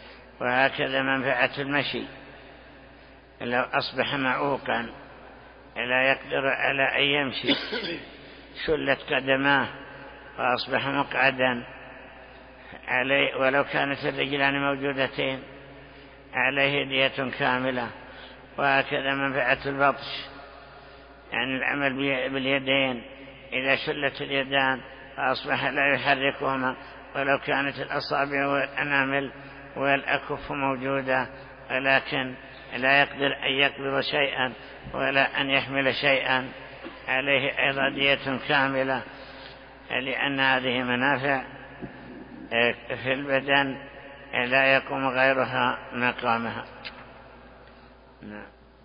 وهكذا منفعة المشي لو أصبح معوقا لا يقدر على أن يمشي، شلت قدماه وأصبح مقعدا عليه، ولو كانت الرجلان موجودتين عليه دية كاملة. وهكذا منفعة البطش، يعني العمل باليدين، إذا شلت اليدان فأصبح لا يحركهما، ولو كانت الأصابع والأنامل والأكف موجودة، ولكن لا يقدر أن يقبض شيئا ولا أن يحمل شيئا، عليه أيضا دية كاملة، لأن هذه منافع في البدن لا يقوم غيرها مقامها. نعم.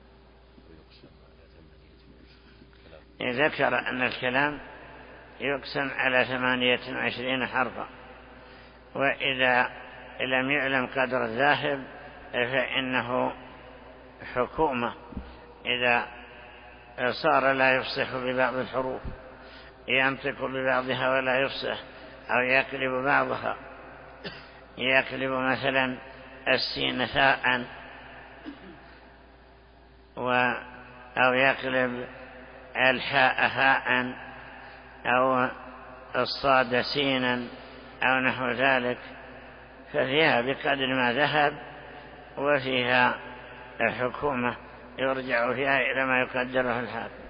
ذكر أن الكلام يقسم على ثمانية وعشرين حرفا، وإذا لم يعلم قدر الذاهب فإنه حكومة، إذا صار لا يفصح ببعض الحروف، ينطق ببعضها ولا يفصح، أو يقلب بعضها، يقلب مثلا السين ثاء، أو يقلب الحاء هاء، أو الصاد سينا، أو نحو ذلك، ففيها بقدر ما ذهب، وفيها الحكومة يرجع فيها إلى ما يقدره الحاكم.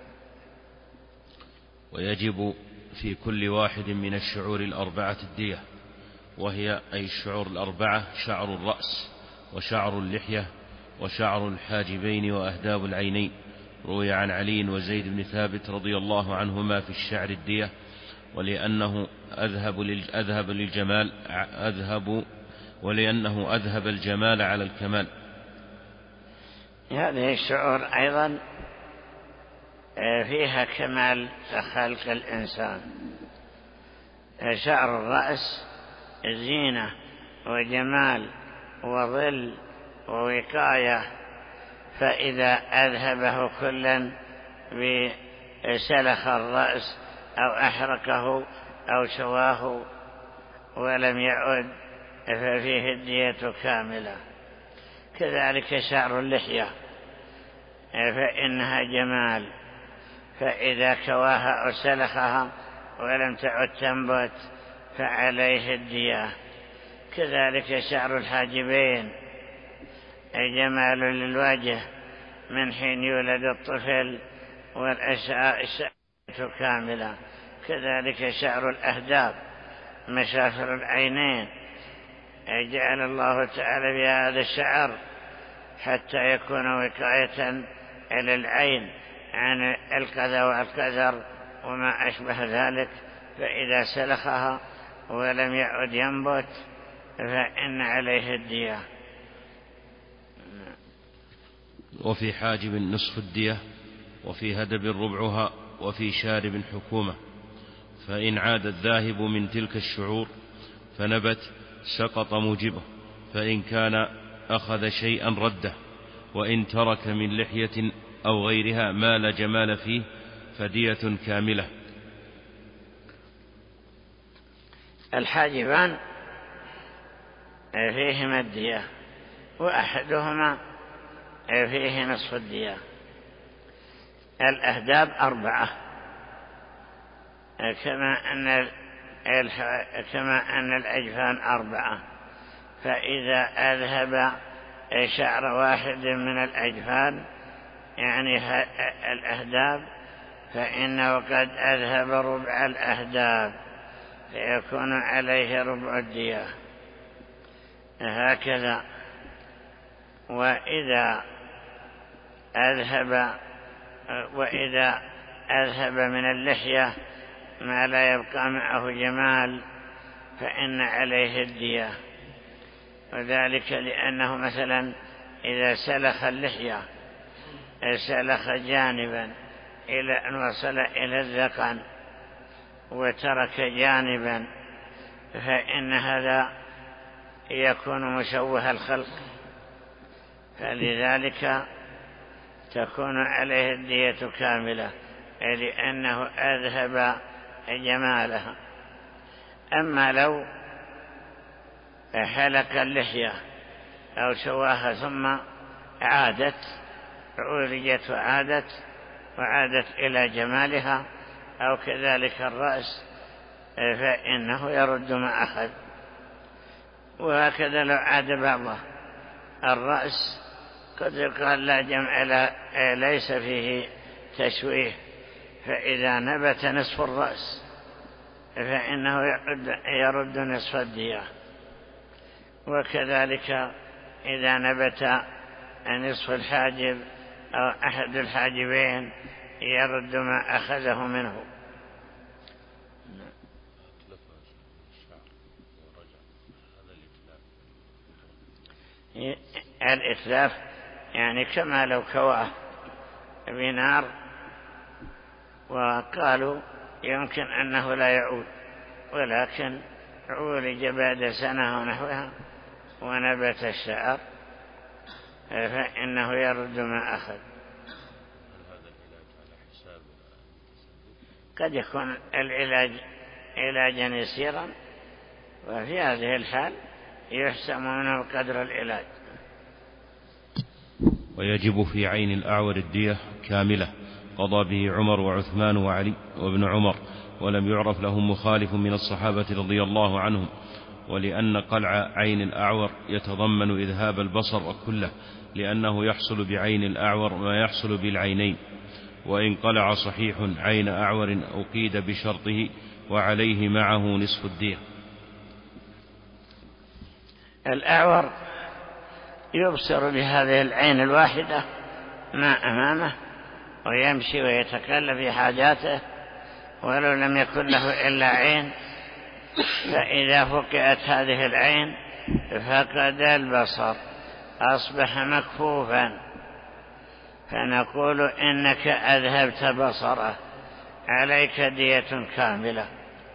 ويجب في كل واحد من الشعور الأربعة الدية، وهي أي الشعور الأربعة: شعر الرأس، وشعر اللحية، وشعر الحاجبين، وأهداب العينين. روي عن علي وزيد بن ثابت رضي الله عنهما في الشعر الدية، ولأنه أذهب, أذهب للجمال أذهب ولأنه أذهب الجمال على الكمال. هذه الشعور أيضا فيها كمال خلق الإنسان. شعر الرأس زينة وجمال وظل ووقاية، فإذا أذهبه كلا بسلخ الرأس أو أحرقه أو شواه ولم يعد ففيه الدية كاملة. كذلك شعر اللحية فإنها جمال، فإذا كواها أو سلخها ولم تعد تنبت فعليه الدية. كذلك شعر الحاجبين جمال للوجه من حين يولد الطفل، والأشعار كاملة. كذلك شعر الأهداب مشافر العينين، جعل الله تعالى بهذا الشعر حتى يكون وقاية للعين عن القذى والقذر وما أشبه ذلك، فإذا سلخها ولم يعد ينبت فإن عليه الدية. وفي حاجب نصف الدية، وفي هدب ربعها، وفي شارب حكومة. فإن عاد الذاهب من تلك الشعور فنبت سقط موجبه، فإن كان أخذ شيئا رده، وإن ترك من لحية أو غيرها ما لا جمال فيه فدية كاملة. الحاجبان فيهما الدية، وأحدهما فيه نصف الدية. الأهداب أربعة، كما أن كما أن الأجفان أربعة، فإذا أذهب شعر واحد من الأجفان يعني الأهداب فإنه قد أذهب ربع الأهداب، فيكون عليه ربع الدية. هكذا. وإذا أذهب وإذا أذهب من اللحية ما لا يبقى معه جمال فإن عليه الدية، وذلك لأنه مثلا إذا سلخ اللحية سلخ جانبا إلى أن وصل إلى الذقن وترك جانبا، فإن هذا يكون مشوه الخلق، فلذلك تكون عليه الدية كاملة لأنه أذهب جمالها. أما لو حلق اللحية أو شواها ثم عادت عولجت وعادت وعادت إلى جمالها، أو كذلك الرأس فإنه يرد ما أخذ. وهكذا لو عاد بعضه الرأس قد يقال لا جمع لا ليس فيه تشويه، فإذا نبت نصف الرأس فإنه يرد نصف الدية، وكذلك إذا نبت نصف الحاجب أو أحد الحاجبين يرد ما أخذه منه. الإتلاف يعني كما لو كواه بنار وقالوا يمكن أنه لا يعود، ولكن عولج بعد سنة ونحوها ونبت الشعر فإنه يرد ما أخذ. قد يكون العلاج علاجا يسيرا، وفي هذه الحال يحسم منه قدر العلاج. ويجب في عين الأعور الدية كاملة، قضى به عمر وعثمان وعلي وابن عمر، ولم يعرف لهم مخالف من الصحابة رضي الله عنهم، ولأن قلع عين الأعور يتضمن إذهاب البصر كله، لأنه يحصل بعين الأعور ما يحصل بالعينين. وإن قلع صحيح عين أعور أقيد بشرطه، وعليه معه نصف الدية. الأعور يبصر بهذه العين الواحدة ما أمامه، ويمشي ويتكلم في حاجاته ولو لم يكن له إلا عين، فإذا فقئت هذه العين فقد البصر، أصبح مكفوفا، فنقول إنك أذهبت بصره، عليك دية كاملة،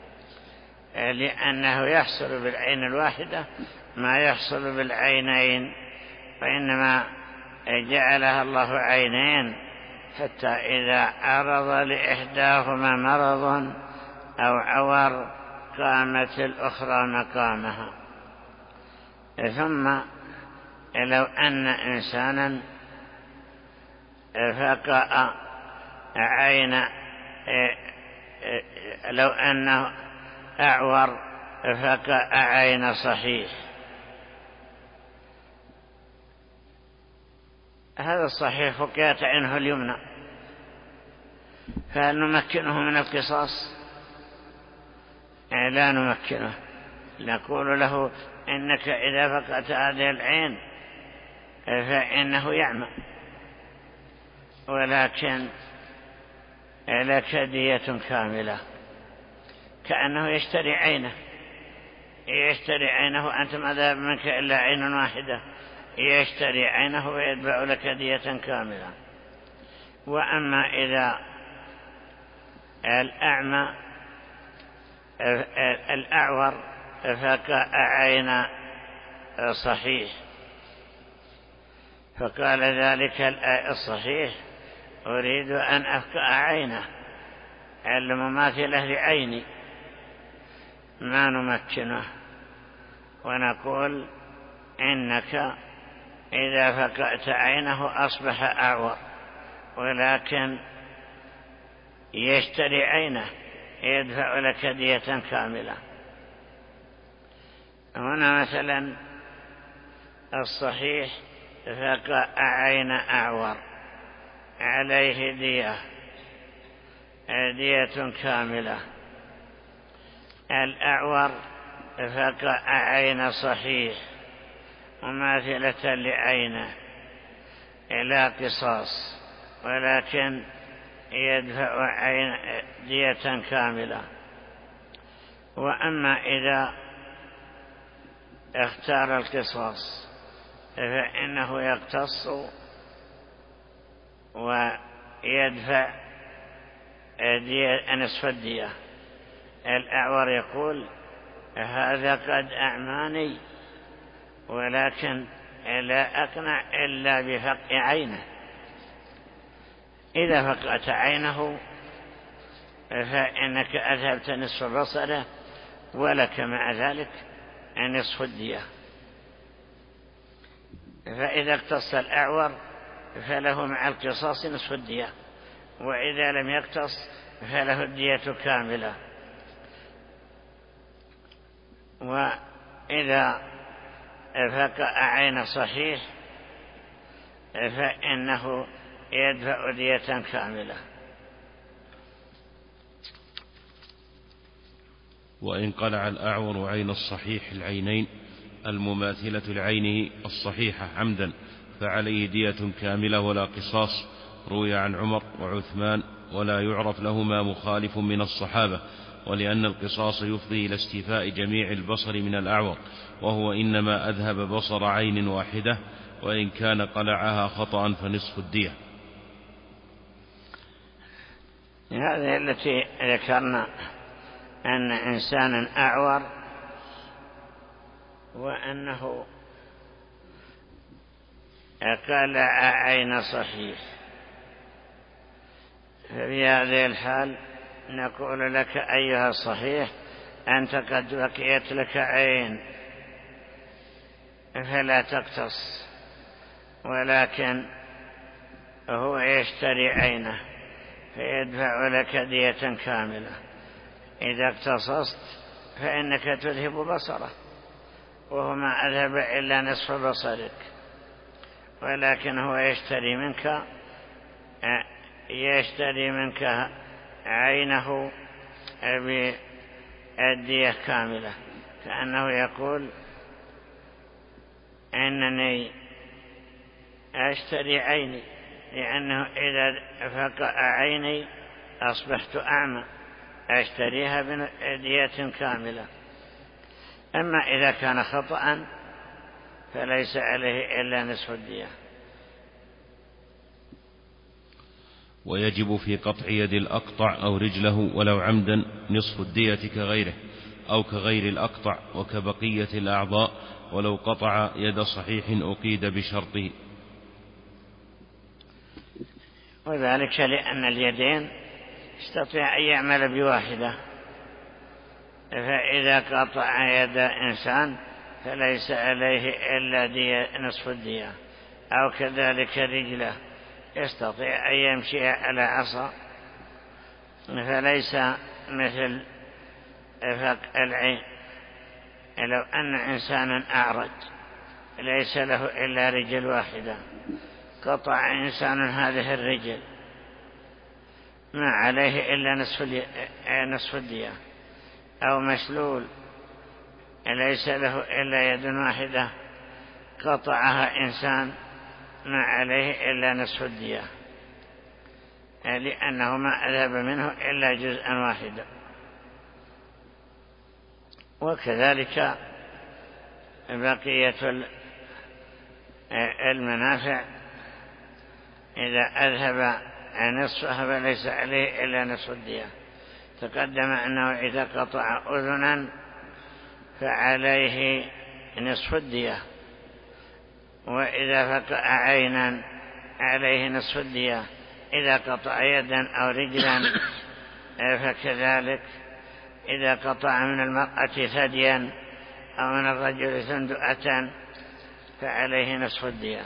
لأنه يحصل بالعين الواحدة ما يحصل بالعينين، وإنما جعلها الله عينين حتى إذا عرض لإحداهما مرض أو عور قامت الأخرى مقامها. ثم لو أن إنسانا فقأ عين، لو أنه أعور فقأ عين صحيح، هذا الصحيح فقئت عينه اليمنى، فهل نمكنه من القصاص؟ لا نمكنه، نقول له إنك إذا فقأت هذه العين فإنه يعمى، ولكن لك دية كاملة، كأنه يشتري عينه، يشتري عينه، أنت ما ذهب منك إلا عين واحدة، يشتري عينه ويدفع لك دية كاملة. وأما إذا الأعمى الأعور فقأ عين صحيح، فقال ذلك الصحيح أريد أن أفقأ عينه المماثلة لعيني، ما نمكنه، ونقول إنك إذا فقأت عينه أصبح أعور، ولكن يشتري عينه يدفع لك دية كاملة. هنا مثلا الصحيح فقأ عين أعور عليه دية دية كاملة. الأعور فقأ عين صحيح مماثلة لعينه إلى قصاص، ولكن يدفع عين دية كاملة. وأما إذا اختار القصاص فإنه يقتص ويدفع نصف الدية. الأعور يقول هذا قد أعماني، ولكن لا أقنع إلا بفقع عينه. إذا فقعت عينه فإنك أذهبت نصف بصره، ولك مع ذلك نصف الدية. فإذا اقتص الأعور فله مع القصاص نصف الدية، وإذا لم يقتص فله الدية كاملة. وإذا فقأ عين صحيح فإنه يدفع دية كاملة. وإن قلع الأعور عين الصحيح العينين المماثلة لعينه الصحيحة عمدا فعليه دية كاملة ولا قصاص، روي عن عمر وعثمان ولا يعرف لهما مخالف من الصحابة، ولأن القصاص يفضي إلى استيفاء جميع البصر من الأعور، وهو إنما أذهب بصر عين واحدة، وإن كان قلعها خطأ فنصف الدية. هذه التي ذكرنا أن إنسانا أعور وأنه قلع عين صحيح، في هذه الحال نقول لك أيها الصحيح أنت قد بقيت لك عين فلا تقتص، ولكن هو يشتري عينه فيدفع لك دية كاملة. إذا اقتصصت فإنك تذهب بصره وهو ما أذهب إلا نصف بصرك، ولكن هو يشتري منك يشتري منك عينه بالدية كاملة، كأنه يقول إنني أشتري عيني، لأنه إذا فقأ عيني أصبحت أعمى، أشتريها بدية كاملة. أما إذا كان خطأ فليس عليه إلا نصف الدية. ويجب في قطع يد الأقطع أو رجله ولو عمدا نصف الدية كغيره أو كغير الأقطع وكبقية الأعضاء، ولو قطع يد صحيح أقيد بشرطه. وذلك لأن اليدين يستطيع أن يعمل بواحدة، فإذا قطع يد إنسان فليس عليه إلا دية نصف الدية، أو كذلك رجله يستطيع أن يمشي على عصا، فليس مثل فك العين. لو أن إنسانا أعرج ليس له إلا رجل واحدة، قطع إنسان هذه الرجل ما عليه إلا نصف الدية. أو مشلول ليس له إلا يد واحدة، قطعها إنسان ما عليه إلا نصف الدية، لأنه ما أذهب منه إلا جزءا واحدا. وكذلك بقية المنافع إذا أذهب نصفها فليس عليه إلا نصف الدية. تقدم أنه إذا قطع أذنا فعليه نصف الدية، وإذا فقع عينا عليه نصف الدية، إذا قطع يدا أو رجلا فكذلك، إذا قطع من المرأة ثديا أو من الرجل سندؤة فعليه نصف الدية.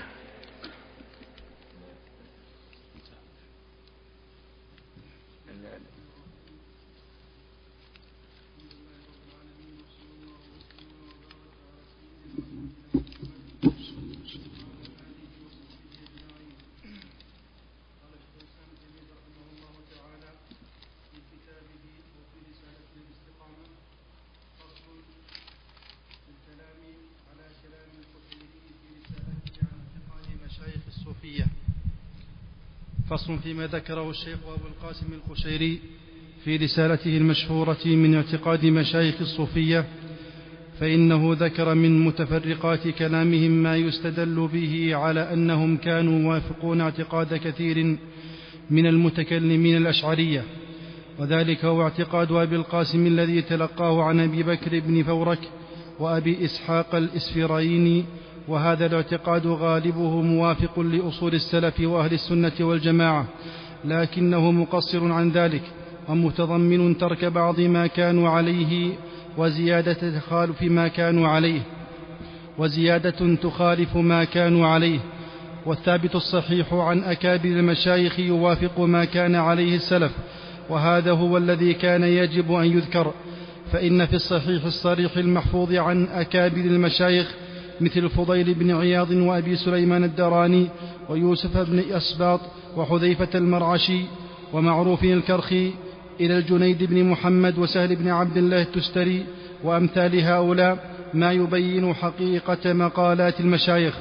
فصل فيما ذكره الشيخ أبو القاسم القشيري في رسالته المشهورة من اعتقاد مشايخ الصوفية، فإنه ذكر من متفرقات كلامهم ما يستدل به على أنهم كانوا يوافقون اعتقاد كثير من المتكلمين الأشعرية، وذلك هو اعتقاد أبي القاسم الذي تلقاه عن أبي بكر بن فورك وأبي إسحاق الإسفرايني، وهذا الاعتقاد غالبه موافق لأصول السلف وأهل السنة والجماعة، لكنه مقصر عن ذلك ومتضمن ترك بعض ما كانوا عليه وزيادة تخالف ما كانوا عليه وزيادة تخالف ما كانوا عليه والثابت الصحيح عن أكابر المشايخ يوافق ما كان عليه السلف، وهذا هو الذي كان يجب أن يذكر. فإن في الصحيح الصريح المحفوظ عن أكابر المشايخ مثل الفضيل بن عياض وأبي سليمان الدراني ويوسف بن أسباط وحذيفة المرعشي ومعروف الكرخي إلى الجنيد بن محمد وسهل بن عبد الله التستري وأمثال هؤلاء ما يبين حقيقة مقالات المشايخ.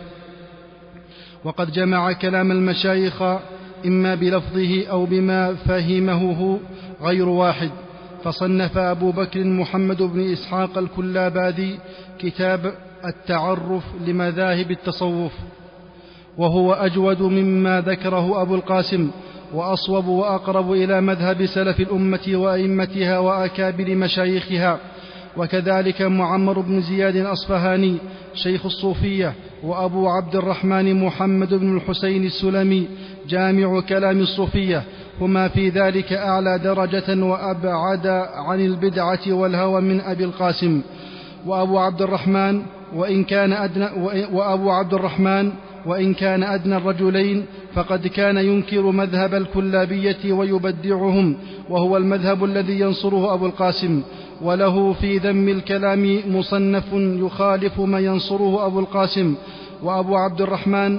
وقد جمع كلام المشايخ إما بلفظه أو بما فهمه هو غير واحد. فصنف أبو بكر محمد بن إسحاق الكلابادي كتاب التعرف لمذاهب التصوف، وهو أجود مما ذكره أبو القاسم، وأصوب وأقرب إلى مذهب سلف الأمة وأئمتها وأكابر مشايخها. وكذلك معمر بن زياد الأصفهاني شيخ الصوفية، وأبو عبد الرحمن محمد بن الحسين السلمي جامع كلام الصوفية، هما في ذلك أعلى درجة وأبعد عن البدعة والهوى من أبي القاسم. وأبو عبد الرحمن وإن كان أدنى وأبو عبد الرحمن وإن كان أدنى الرجلين فقد كان ينكر مذهب الكلابية ويبدعهم، وهو المذهب الذي ينصره أبو القاسم. وله في ذم الكلام مصنف يخالف ما ينصره أبو القاسم. وأبو عبد الرحمن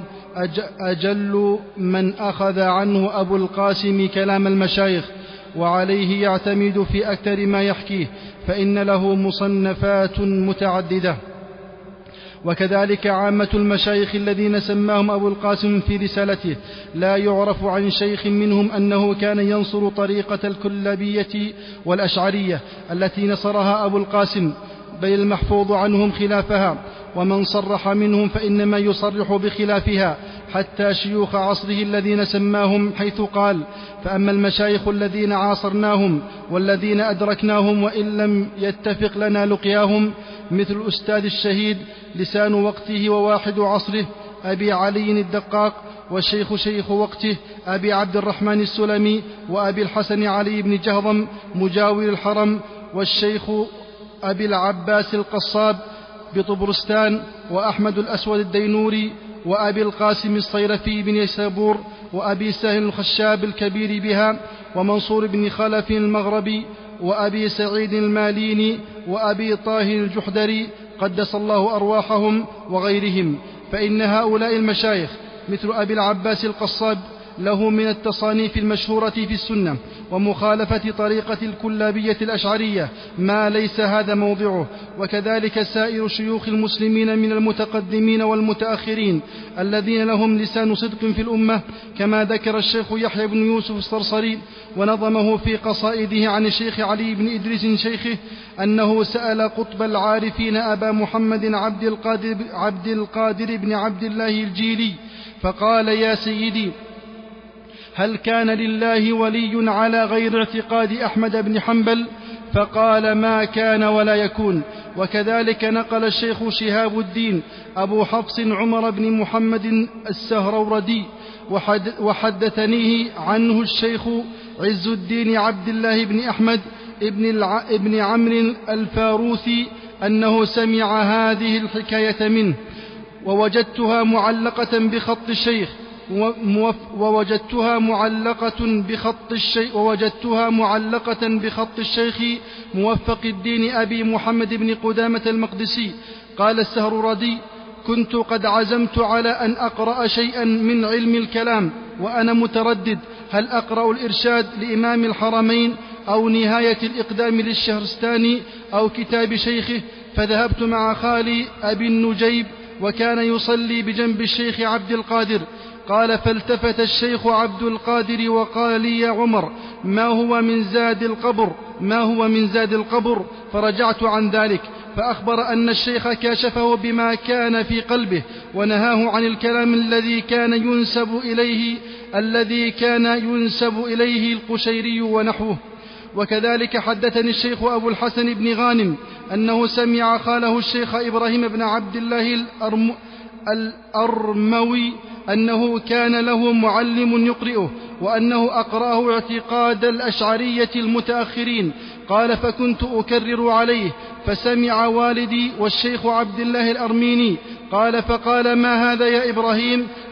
أجل من أخذ عنه أبو القاسم كلام المشايخ، وعليه يعتمد في أكثر ما يحكيه، فإن له مصنفات متعددة. وكذلك عامة المشايخ الذين سماهم أبو القاسم في رسالته، لا يعرف عن شيخ منهم أنه كان ينصر طريقة الكلابية والأشعرية التي نصرها أبو القاسم، بل المحفوظ عنهم خلافها، ومن صرح منهم فإنما يصرح بخلافها، حتى شيوخ عصره الذين سماهم، حيث قال: فأما المشايخ الذين عاصرناهم والذين أدركناهم وإن لم يتفق لنا لقياهم، مثل الأستاذ الشهيد لسان وقته وواحد عصره أبي علي الدقاق، والشيخ شيخ وقته أبي عبد الرحمن السلمي، وأبي الحسن علي بن جهضم مجاور الحرم، والشيخ أبي العباس القصاب بطبرستان، وأحمد الأسود الدينوري، وأبي القاسم الصيرفي بن يسابور، وأبي سهل الخشاب الكبير بها، ومنصور بن خلف المغربي، وأبي سعيد الماليني، وأبي طاهر الجحدري قدس الله أرواحهم، وغيرهم. فإن هؤلاء المشايخ مثل أبي العباس القصاب له من التصانيف المشهورة في السنة ومخالفة طريقة الكلابية الأشعرية ما ليس هذا موضعه، وكذلك سائر شيوخ المسلمين من المتقدمين والمتأخرين الذين لهم لسان صدق في الأمة، كما ذكر الشيخ يحيى بن يوسف الصرصري ونظمه في قصائده عن الشيخ علي بن إدريس شيخه، أنه سأل قطب العارفين أبا محمد عبد القادر, عبد القادر بن عبد الله الجيلي فقال: يا سيدي، هل كان لله ولي على غير اعتقاد أحمد بن حنبل؟ فقال: ما كان ولا يكون. وكذلك نقل الشيخ شهاب الدين أبو حفص عمر بن محمد السهروردي وحدثنيه عنه الشيخ عز الدين عبد الله بن أحمد ابن, الع... ابن عمرو الفاروثي أنه سمع هذه الحكاية منه، ووجدتها معلقة بخط الشيخ ووجدتها معلقة بخط الشيخ ووجدتها معلقة بخط الشيخ موفق الدين أبي محمد بن قدامة المقدسي. قال السهروردي: كنت قد عزمت على أن أقرأ شيئا من علم الكلام، وأنا متردد هل أقرأ الإرشاد لإمام الحرمين أو نهاية الإقدام للشهرستاني أو كتاب شيخه، فذهبت مع خالي أبي النجيب وكان يصلي بجنب الشيخ عبد القادر. قال: فالتفت الشيخ عبد القادر وقال لي: يا عمر، ما هو من زاد القبر ما هو من زاد القبر فرجعت عن ذلك، فأخبر أن الشيخ كاشفه بما كان في قلبه ونهاه عن الكلام الذي كان ينسب إليه الذي كان ينسب إليه القشيري ونحوه. وكذلك حدثني الشيخ أبو الحسن بن غانم أنه سمع خاله الشيخ إبراهيم بن عبد الله الأرم الأرموي أنه كان له معلم يقرئه، وأنه أقرأه اعتقاد الأشعرية المتأخرين. قال: فكنت أكرر عليه، فسمع والدي والشيخ عبد الله الأرميني. قال: فقال: ما هذا يا إبراهيم؟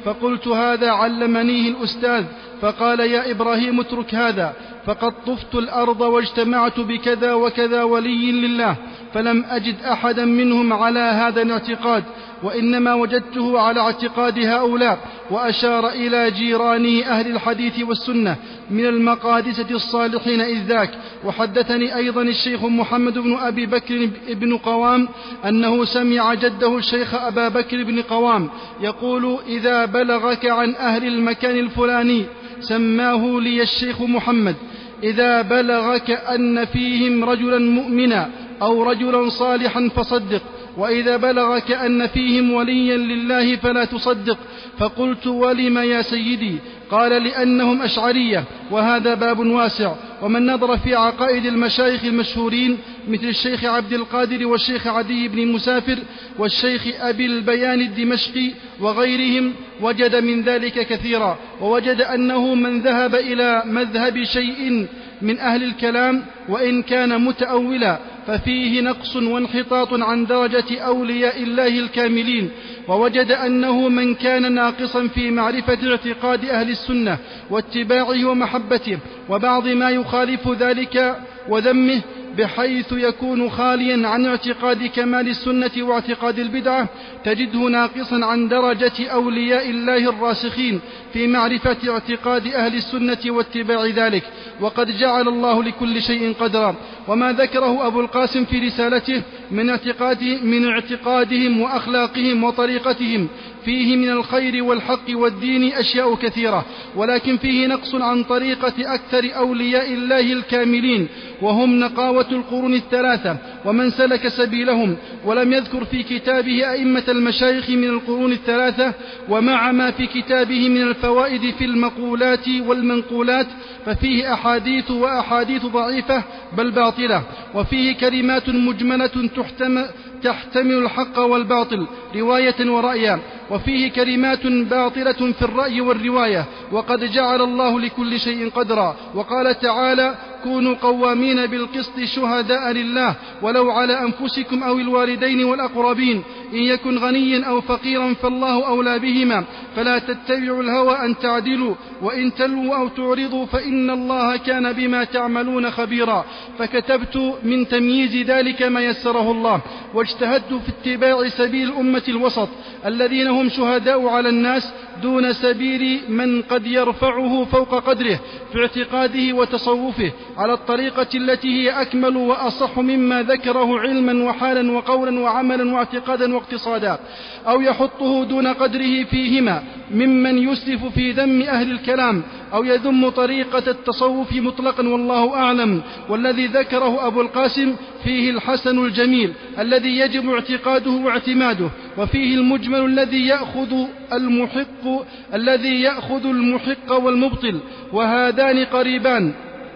فقلت هذا علمنيه الأستاذ، فقال يا إبراهيم اترك هذا، فقد طفت الأرض واجتمعت بكذا وكذا ولي لله، فلم أجد أحدا منهم على هذا الاعتقاد، وإنما وجدته على اعتقاد هؤلاء. وأشار إلى جيرانه أهل الحديث والسنة من المقادسة الصالحين إذ ذاك. وحدثني أيضا الشيخ محمد بن أبي بكر بن قوام أنه سمع جده الشيخ أبا بكر بن قوام يقول إذا بلغك عن أهل المكان الفلاني، سماه لي الشيخ محمد، إذا بلغك أن فيهم رجلا مؤمنا أو رجلا صالحا فصدق، وإذا بلغك أن فيهم وليا لله فلا تصدق. فقلت ولم يا سيدي؟ قال لأنهم أشعرية، وهذا باب واسع. ومن نظر في عقائد المشايخ المشهورين مثل الشيخ عبد القادر والشيخ عدي بن مسافر والشيخ أبي البيان الدمشقي وغيرهم وجد من ذلك كثيرا، ووجد أنه من ذهب إلى مذهب شيء من أهل الكلام وإن كان متأولا ففيه نقص وانحطاط عن درجة أولياء الله الكاملين. ووجد أنه من كان ناقصا في معرفة اعتقاد أهل السنة واتباعه ومحبته وبعض ما يخالف ذلك وذمه، بحيث يكون خاليا عن اعتقاد كمال السنة واعتقاد البدعة، تجده ناقصا عن درجة أولياء الله الراسخين في معرفة اعتقاد أهل السنة واتباع ذلك. وقد جعل الله لكل شيء قدرا. وما ذكره أبو القاسم في رسالته من, اعتقاده من اعتقادهم وأخلاقهم وطريقتهم فيه من الخير والحق والدين أشياء كثيرة، ولكن فيه نقص عن طريقة أكثر أولياء الله الكاملين، وهم نقاوة القرون الثلاثة ومن سلك سبيلهم. ولم يذكر في كتابه أئمة المشايخ من القرون الثلاثة، ومع ما في كتابه من الفوائد في المقولات والمنقولات ففيه أحاديث وأحاديث ضعيفة بل باطلة، وفيه كلمات مجملة تحتمل تحتمل الحق والباطل رواية ورأيا، وفيه كلمات باطلة في الرأي والرواية. وقد جعل الله لكل شيء قدرا. وقال تعالى كونوا قوامين بالقسط شهداء لله ولو على أنفسكم أو الوالدين والأقربين، إن يكن غنيا أو فقيرا فالله أولى بهما، فلا تتبعوا الهوى أن تعدلوا، وإن تلووا أو تعرضوا فإن الله كان بما تعملون خبيرا. فكتبت من تمييز ذلك ما يسره الله، واجتهدت في اتباع سبيل الأمة الوسط الذين هم شهداء على الناس دون سبيل من قد يرفعه فوق قدره في اعتقاده وتصوفه على الطريقة التي هي أكمل وأصح مما ذكره علما وحالا وقولا وعملا واعتقادا واقتصادا، أو يحطه دون قدره فيهما ممن يسرف في ذم أهل الكلام أو يذم طريقة التصوف مطلقا، والله أعلم. والذي ذكره أبو القاسم فيه الحسن الجميل الذي يجب اعتقاده واعتماده، وفيه المجمل الذي يأخذ المحق الذي يأخذ المحق والمبطل، وهذان قريبان.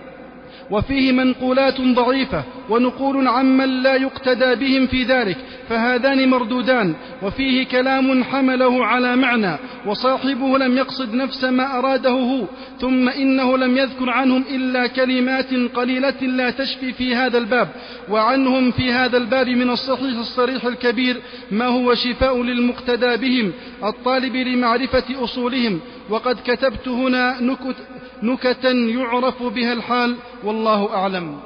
وفيه منقولات ضعيفة ونقول عمن لا يقتدى بهم في ذلك، فهذان مردودان. وفيه كلام حمله على معنى وصاحبه لم يقصد نفس ما أراده هو، ثم إنه لم يذكر عنهم إلا كلمات قليلة لا تشفي في هذا الباب، وعنهم في هذا الباب من الصحيح الصريح الكبير ما هو شفاء للمقتدى بهم الطالب لمعرفة أصولهم. وقد كتبت هنا نكت نكتا يعرف بها الحال، والله أعلم.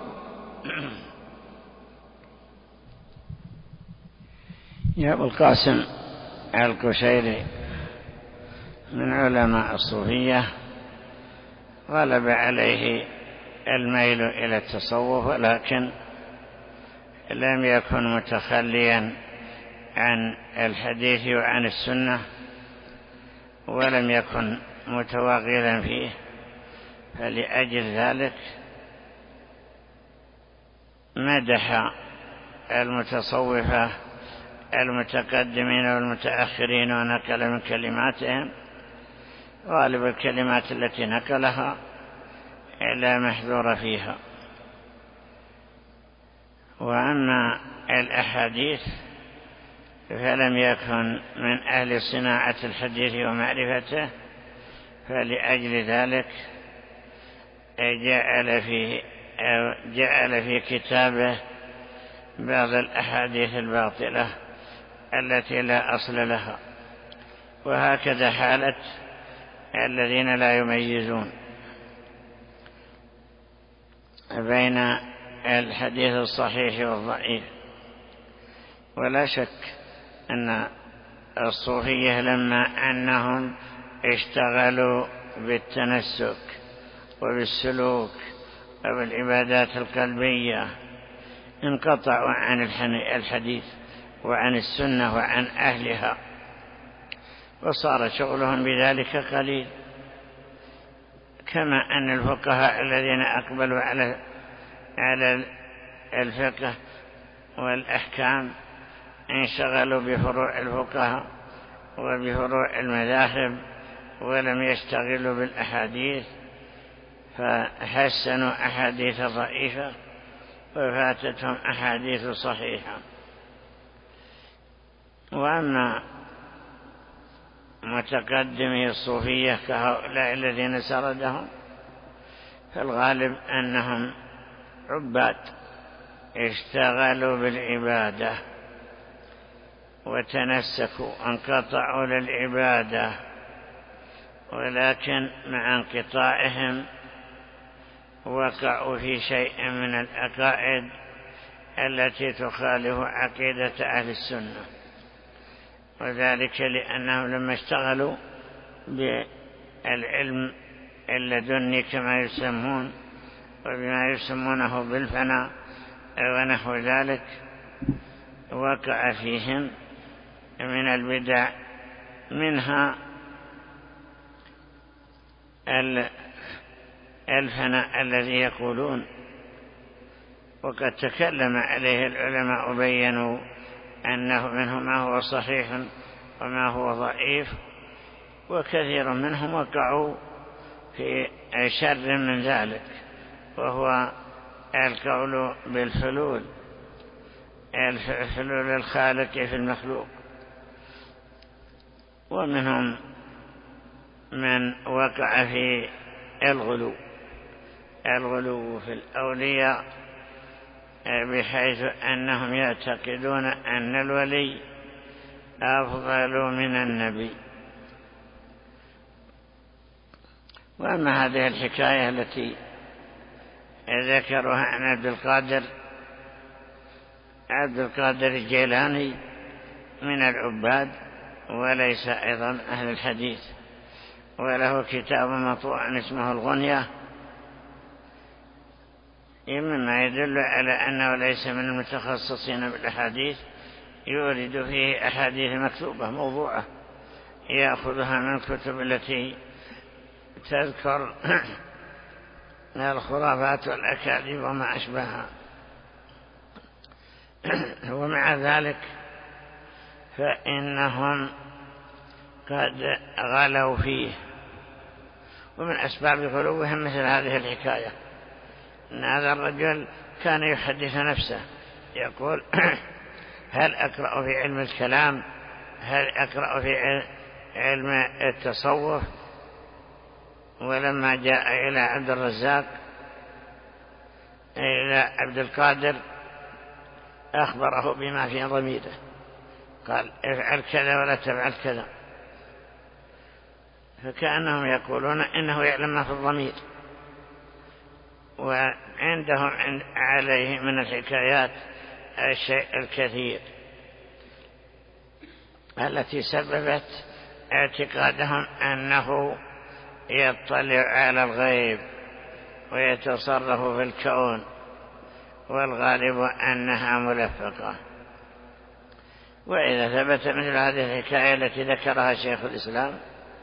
يا أبو القاسم القشيري من علماء الصوفية غلب عليه الميل إلى التصوف، ولكن لم يكن متخليا عن الحديث وعن السنة، ولم يكن متواغلا فيه، فلأجل ذلك مدح المتصوفة المتقدمين والمتأخرين ونقل من كلماتهم غالب الكلمات التي نقلها لا محذور فيها. وأما الأحاديث فلم يكن من أهل صناعة الحديث ومعرفته، فلأجل ذلك جعل في جعل في كتابه بعض الأحاديث الباطلة التي لا أصل لها، وهكذا حالة الذين لا يميزون بين الحديث الصحيح والضعيف. ولا شك أن الصوفية لما أنهم اشتغلوا بالتنسك وبالسلوك وبالعبادات القلبية انقطعوا عن الحديث وعن السنة وعن أهلها، وصار شغلهم بذلك قليل. كما أن الفقهاء الذين أقبلوا على على الفقه والأحكام انشغلوا بفروع الفقهاء وبفروع المذاهب ولم يشتغلوا بالأحاديث، فحسنوا أحاديث ضعيفة وفاتتهم أحاديث صحيحة. وأما متقدمي الصوفية كهؤلاء الذين سردهم فالغالب أنهم عباد اشتغلوا بالعبادة وتنسكوا انقطعوا للعبادة، ولكن مع انقطاعهم وقعوا في شيء من العقائد التي تخالف عقيدة أهل السنة، وذلك لأنهم لما اشتغلوا بالعلم اللدني كما يسمون وبما يسمونه بالفناء ونحو ذلك، وقع فيهم من البدع منها الفناء الذي يقولون، وقد تكلم عليه العلماء وبينوا أنه منه ما هو صحيح وما هو ضعيف، وكثير منهم وقعوا في شر من ذلك، وهو القول بالحلول، الحلول الخالق في المخلوق. ومنهم من وقع في الغلو الغلو في الأولياء، بحيث أنهم يعتقدون أن الولي أفضل من النبي. وأما هذه الحكاية التي ذكرها عن عبد القادر عبد القادر الجيلاني من العباد وليس أيضا أهل الحديث، وله كتاب مطبوع اسمه الغنية، مما يدل على أنه ليس من المتخصصين بالأحاديث، يورد فيه أحاديث مكتوبة موضوعة يأخذها من الكتب التي تذكر الخرافات والأكاذيب وما أشبهها. ومع ذلك فإنهم قد غلوا فيه، ومن أسباب غلوهم مثل هذه الحكاية، أن هذا الرجل كان يحدث نفسه يقول هل أقرأ في علم الكلام، هل أقرأ في علم التصوف. ولما جاء إلى عبد الرزاق إلى عبد القادر أخبره بما في ضميره، قال افعل كذا ولا تفعل كذا، فكأنهم يقولون إنه يعلم ما في الضمير. وعندهم عليه من الحكايات الشيء الكثير التي سببت اعتقادهم أنه يطلع على الغيب ويتصرف في الكون، والغالب أنها ملفقة. وإذا ثبت مثل هذه الحكاية التي ذكرها شيخ الإسلام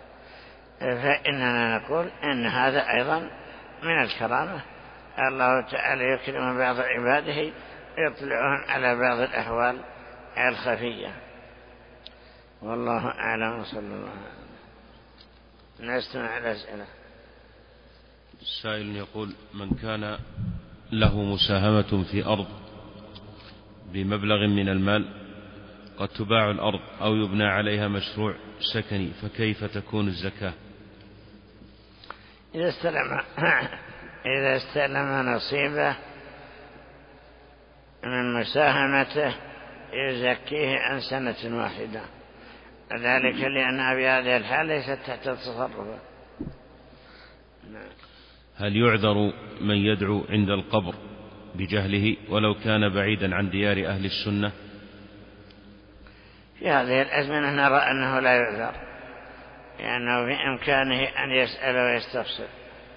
فإننا نقول إن هذا أيضا من الكرامة، الله تعالى يكرم بعض عباده يطلعهم على بعض الأحوال الخفية. والله أعلم. صلى الله عليه وسلم. نستمع الأسئلة. السائل يقول: من كان له مساهمة في أرض بمبلغ من المال قد تباع الأرض أو يبنى عليها مشروع سكني، فكيف تكون الزكاة؟ إذا استلم إذا استلم نصيبه من مساهمته يزكيه عن سنة واحدة، ذلك لأنها بهذه الحال ليست تحت تصرفه. هل يعذر من يدعو عند القبر بجهله ولو كان بعيدا عن ديار أهل السنة؟ في هذه الأزمنة نرى أنه لا يعذر، لأنه في إمكانه أن يسأل ويستفسر.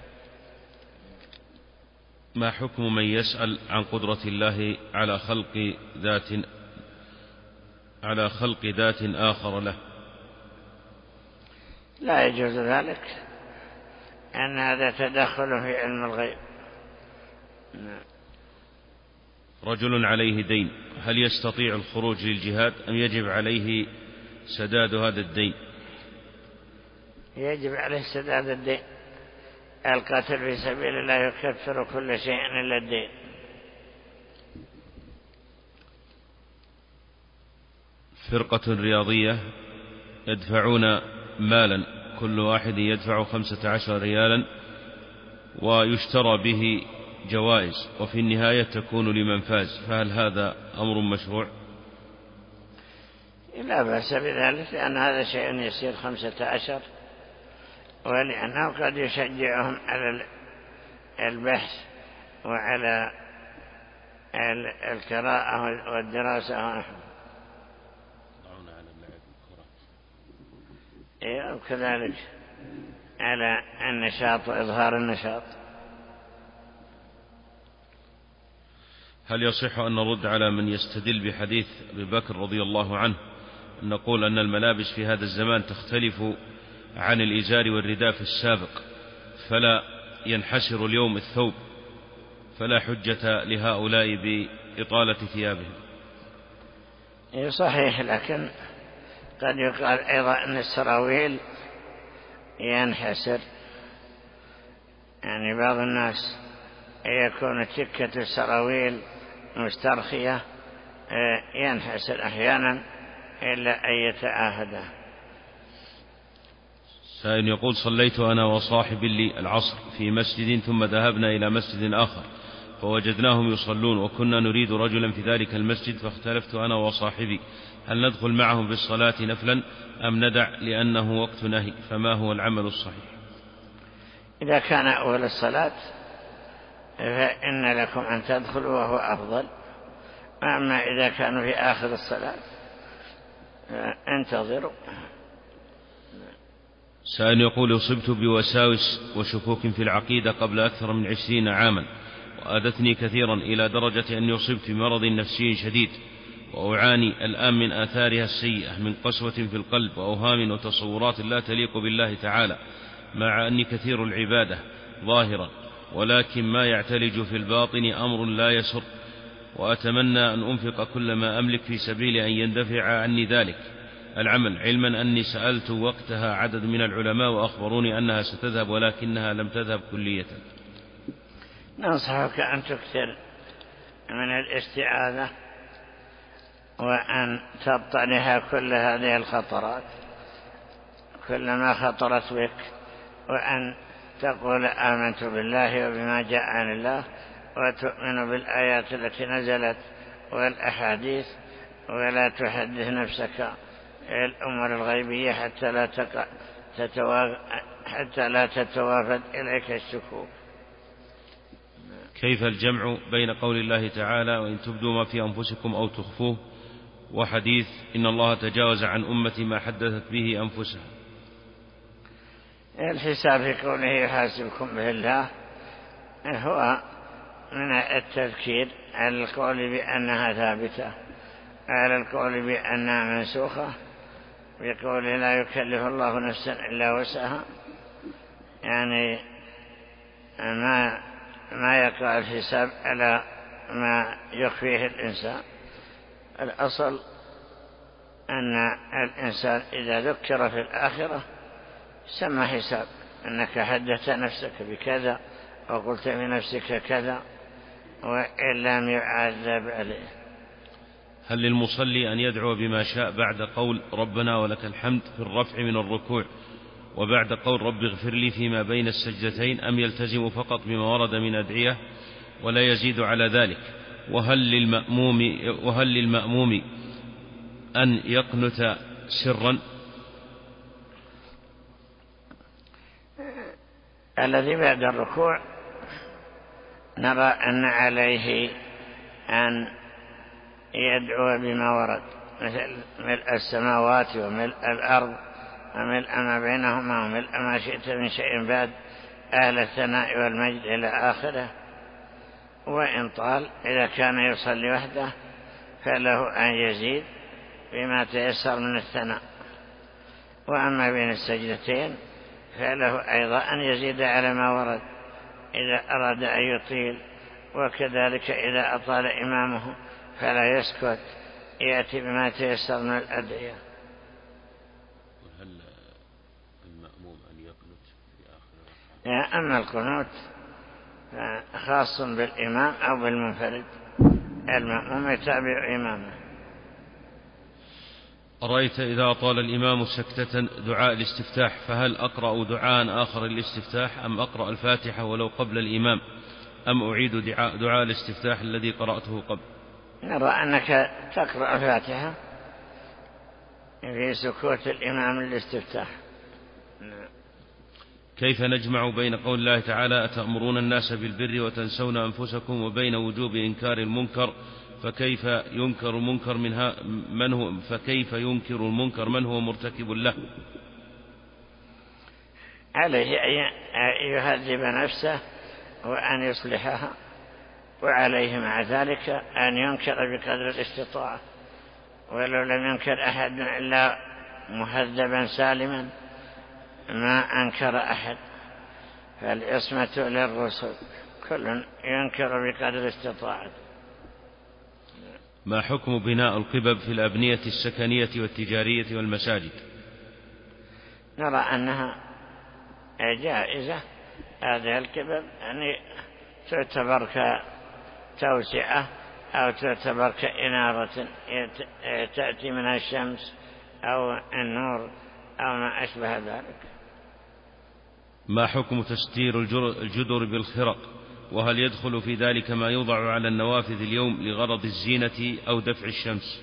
ما حكم من يسأل عن قدرة الله على خلق ذات على خلق ذات آخر له؟ لا يجوز ذلك، أن هذا تدخل في علم الغيب. رجل عليه دين، هل يستطيع الخروج للجهاد أم يجب عليه سداد هذا الدين؟ يجب عليه سداد الدين. القاتل في سبيل الله يكفر كل شيء إلا الدين. فرقة رياضية يدفعون مالا، كل واحد يدفع خمسة عشر ريالا ويشترى به جوائز، وفي النهاية تكون لمن فاز، فهل هذا أمر مشروع؟ لا بأس بذلك، لأن هذا شيء يسير خمسة عشر، ولأنه قد يشجعهم على البحث وعلى القراءة والدراسة وكذلك على النشاط وإظهار النشاط. هل يصح أن نرد على من يستدل بحديث أبي بكر رضي الله عنه أن نقول أن الملابس في هذا الزمان تختلف عن الإزار والرداء في السابق، فلا ينحسر اليوم الثوب، فلا حجة لهؤلاء بإطالة ثيابهم؟ صحيح، لكن قد يقال أيضا أن السراويل ينحسر، يعني بعض الناس يكون تكة السراويل مسترخية ينحسر أحيانا إلا أن يتعاهده. سائل يقول: صليت أنا وصاحب لي العصر في مسجد، ثم ذهبنا إلى مسجد آخر فوجدناهم يصلون، وكنا نريد رجلا في ذلك المسجد، فاختلفت أنا وصاحبي هل ندخل معهم في الصلاة نفلا أم ندع لأنه وقت نهي، فما هو العمل الصحيح؟ إذا كان أول الصلاة فإن لكم أن تدخلوا وهو أفضل، أما إذا كانوا في آخر الصلاة انتظروا. سائل يقول: أصبت بوساوس وشكوك في العقيدة قبل أكثر من عشرين عاما، وآذتني كثيرا إلى درجة أني أصبت بمرض نفسي شديد، وأعاني الآن من آثارها السيئة من قسوة في القلب وأوهام وتصورات لا تليق بالله تعالى، مع أني كثير العبادة ظاهرا، ولكن ما يعتلج في الباطن أمر لا يسر، وأتمنى أن أنفق كل ما أملك في سبيل أن يندفع عني ذلك العمل، علما أني سألت وقتها عدد من العلماء وأخبروني أنها ستذهب، ولكنها لم تذهب كلية. ننصحك أن تكثر من الاستعاذة وأن تطلها كل هذه الخطرات كلما خطرت بك، وأن تقول آمنت بالله وبما جاء عن الله، وتؤمن بالآيات التي نزلت والأحاديث، ولا تحدث نفسك الأمور الغيبية حتى لا تقع تتوا... حتى لا تتوافد إليك الشكوك. كيف الجمع بين قول الله تعالى: وإن تبدوا ما في أنفسكم أو تخفوه، وحديث إن الله تجاوز عن أمتي ما حدثت به أنفسها؟ الحساب في قوله يحاسبكم به الله هو من التذكير على القول بأنها ثابتة، على القول بأنها منسوخة، بقول لا يكلف الله نفسا إلا وسعها، يعني ما ما يقع الحساب على ما يخفيه الإنسان. الأصل أن الإنسان إذا ذكر في الآخرة سمى حساب، أنك حدثت نفسك بكذا وقلت بنفسك كذا، وإن لم يعذب عليه. هل للمصلي أن يدعو بما شاء بعد قول ربنا ولك الحمد في الرفع من الركوع وبعد قول رب اغفر لي فيما بين السجدتين، أم يلتزم فقط بما ورد من أدعية ولا يزيد على ذلك؟ وهل للمأموم, وهل للمأموم أن يقنت سرا الذي بعد الركوع نرى أن عليه أن يدعو بما ورد، مثل ملء السماوات وملء الأرض وملء ما بينهما وملء ما شئت من شيء بعد، أهل الثناء والمجد إلى آخره. وإن طال إذا كان يصلي وحده فله أن يزيد بما تيسر من الثناء، وأما بين السجدتين فله أيضا أن يزيد على ما ورد إذا أراد أن يطيل، وكذلك إذا أطال إمامه فلا يسكت، يأتي بما تيسر من الأدعية. هل المأموم أن يقنت في آخر الركعة؟ أما القنوت خاص بالإمام أو بالمنفرد، المأموم يتابع إمامه. أرأيت إذا طال الإمام سكتة دعاء الاستفتاح، فهل أقرأ دعاء آخر الاستفتاح أم أقرأ الفاتحة ولو قبل الإمام، أم أعيد دعاء, دعاء الاستفتاح الذي قرأته قبل؟ نرى أنك تقرأ الفاتحة في سكوت الإمام الاستفتاح. كيف نجمع بين قول الله تعالى أتأمرون الناس بالبر وتنسون أنفسكم وبين وجوب إنكار المنكر؟ فكيف ينكر المنكر منها من هو فكيف ينكر المنكر من هو مرتكب له؟ عليه أن يهذب نفسه وأن يصلحها، وعليه مع ذلك أن ينكر بقدر الاستطاعة، ولو لم ينكر أحد إلا مهذبا سالما ما أنكر أحد، فالعصمة للرسل، كل ينكر بقدر استطاعته. ما حكم بناء القبب في الأبنية السكنية والتجارية والمساجد؟ نرى أنها جائزة. هذه القبب يعني تعتبر كتوسعة أو تعتبر كإنارة تأتي من الشمس أو النور أو ما أشبه ذلك. ما حكم تستير الجدر بالخرق، وهل يدخل في ذلك ما يوضع على النوافذ اليوم لغرض الزينة أو دفع الشمس؟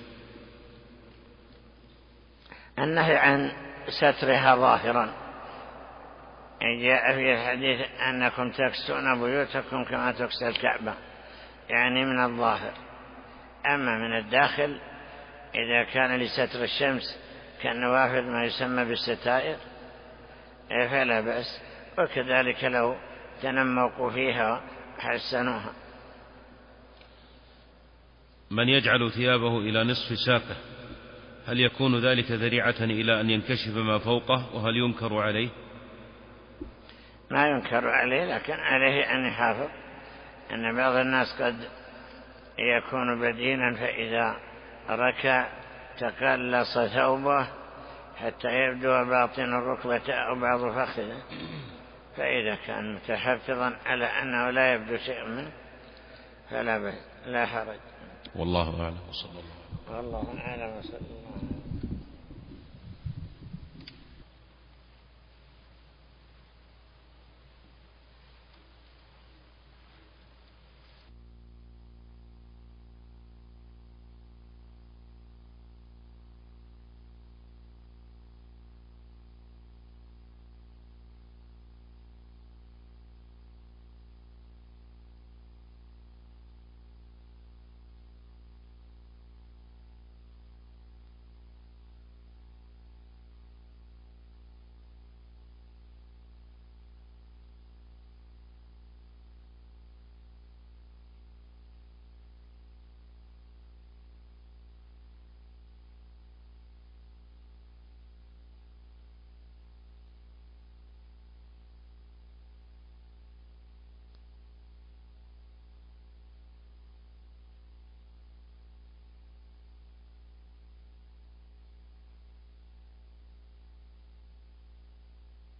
النهي عن سترها ظاهرا جاء في الحديث أنكم تكسون بيوتكم كما تكسى الكعبة، يعني من الظاهر. أما من الداخل إذا كان لستر الشمس كالنوافذ ما يسمى بالستائر فلا بأس، وكذلك لو تنمقوا فيها حسنوها. من يجعل ثيابه إلى نصف ساقه هل يكون ذلك ذريعة إلى أن ينكشف ما فوقه، وهل ينكر عليه؟ ما ينكر عليه، لكن عليه أن يحافظ، أن بعض الناس قد يكون بدينا فإذا ركع تقلص ثوبه حتى يبدو باطن الركبة أو بعض فخذه، فإذا كان متحفظا على أنه لا يبدو شيء منه فلا بأس، لا حرج. والله أعلم وصلى الله والله أعلم وصلى الله.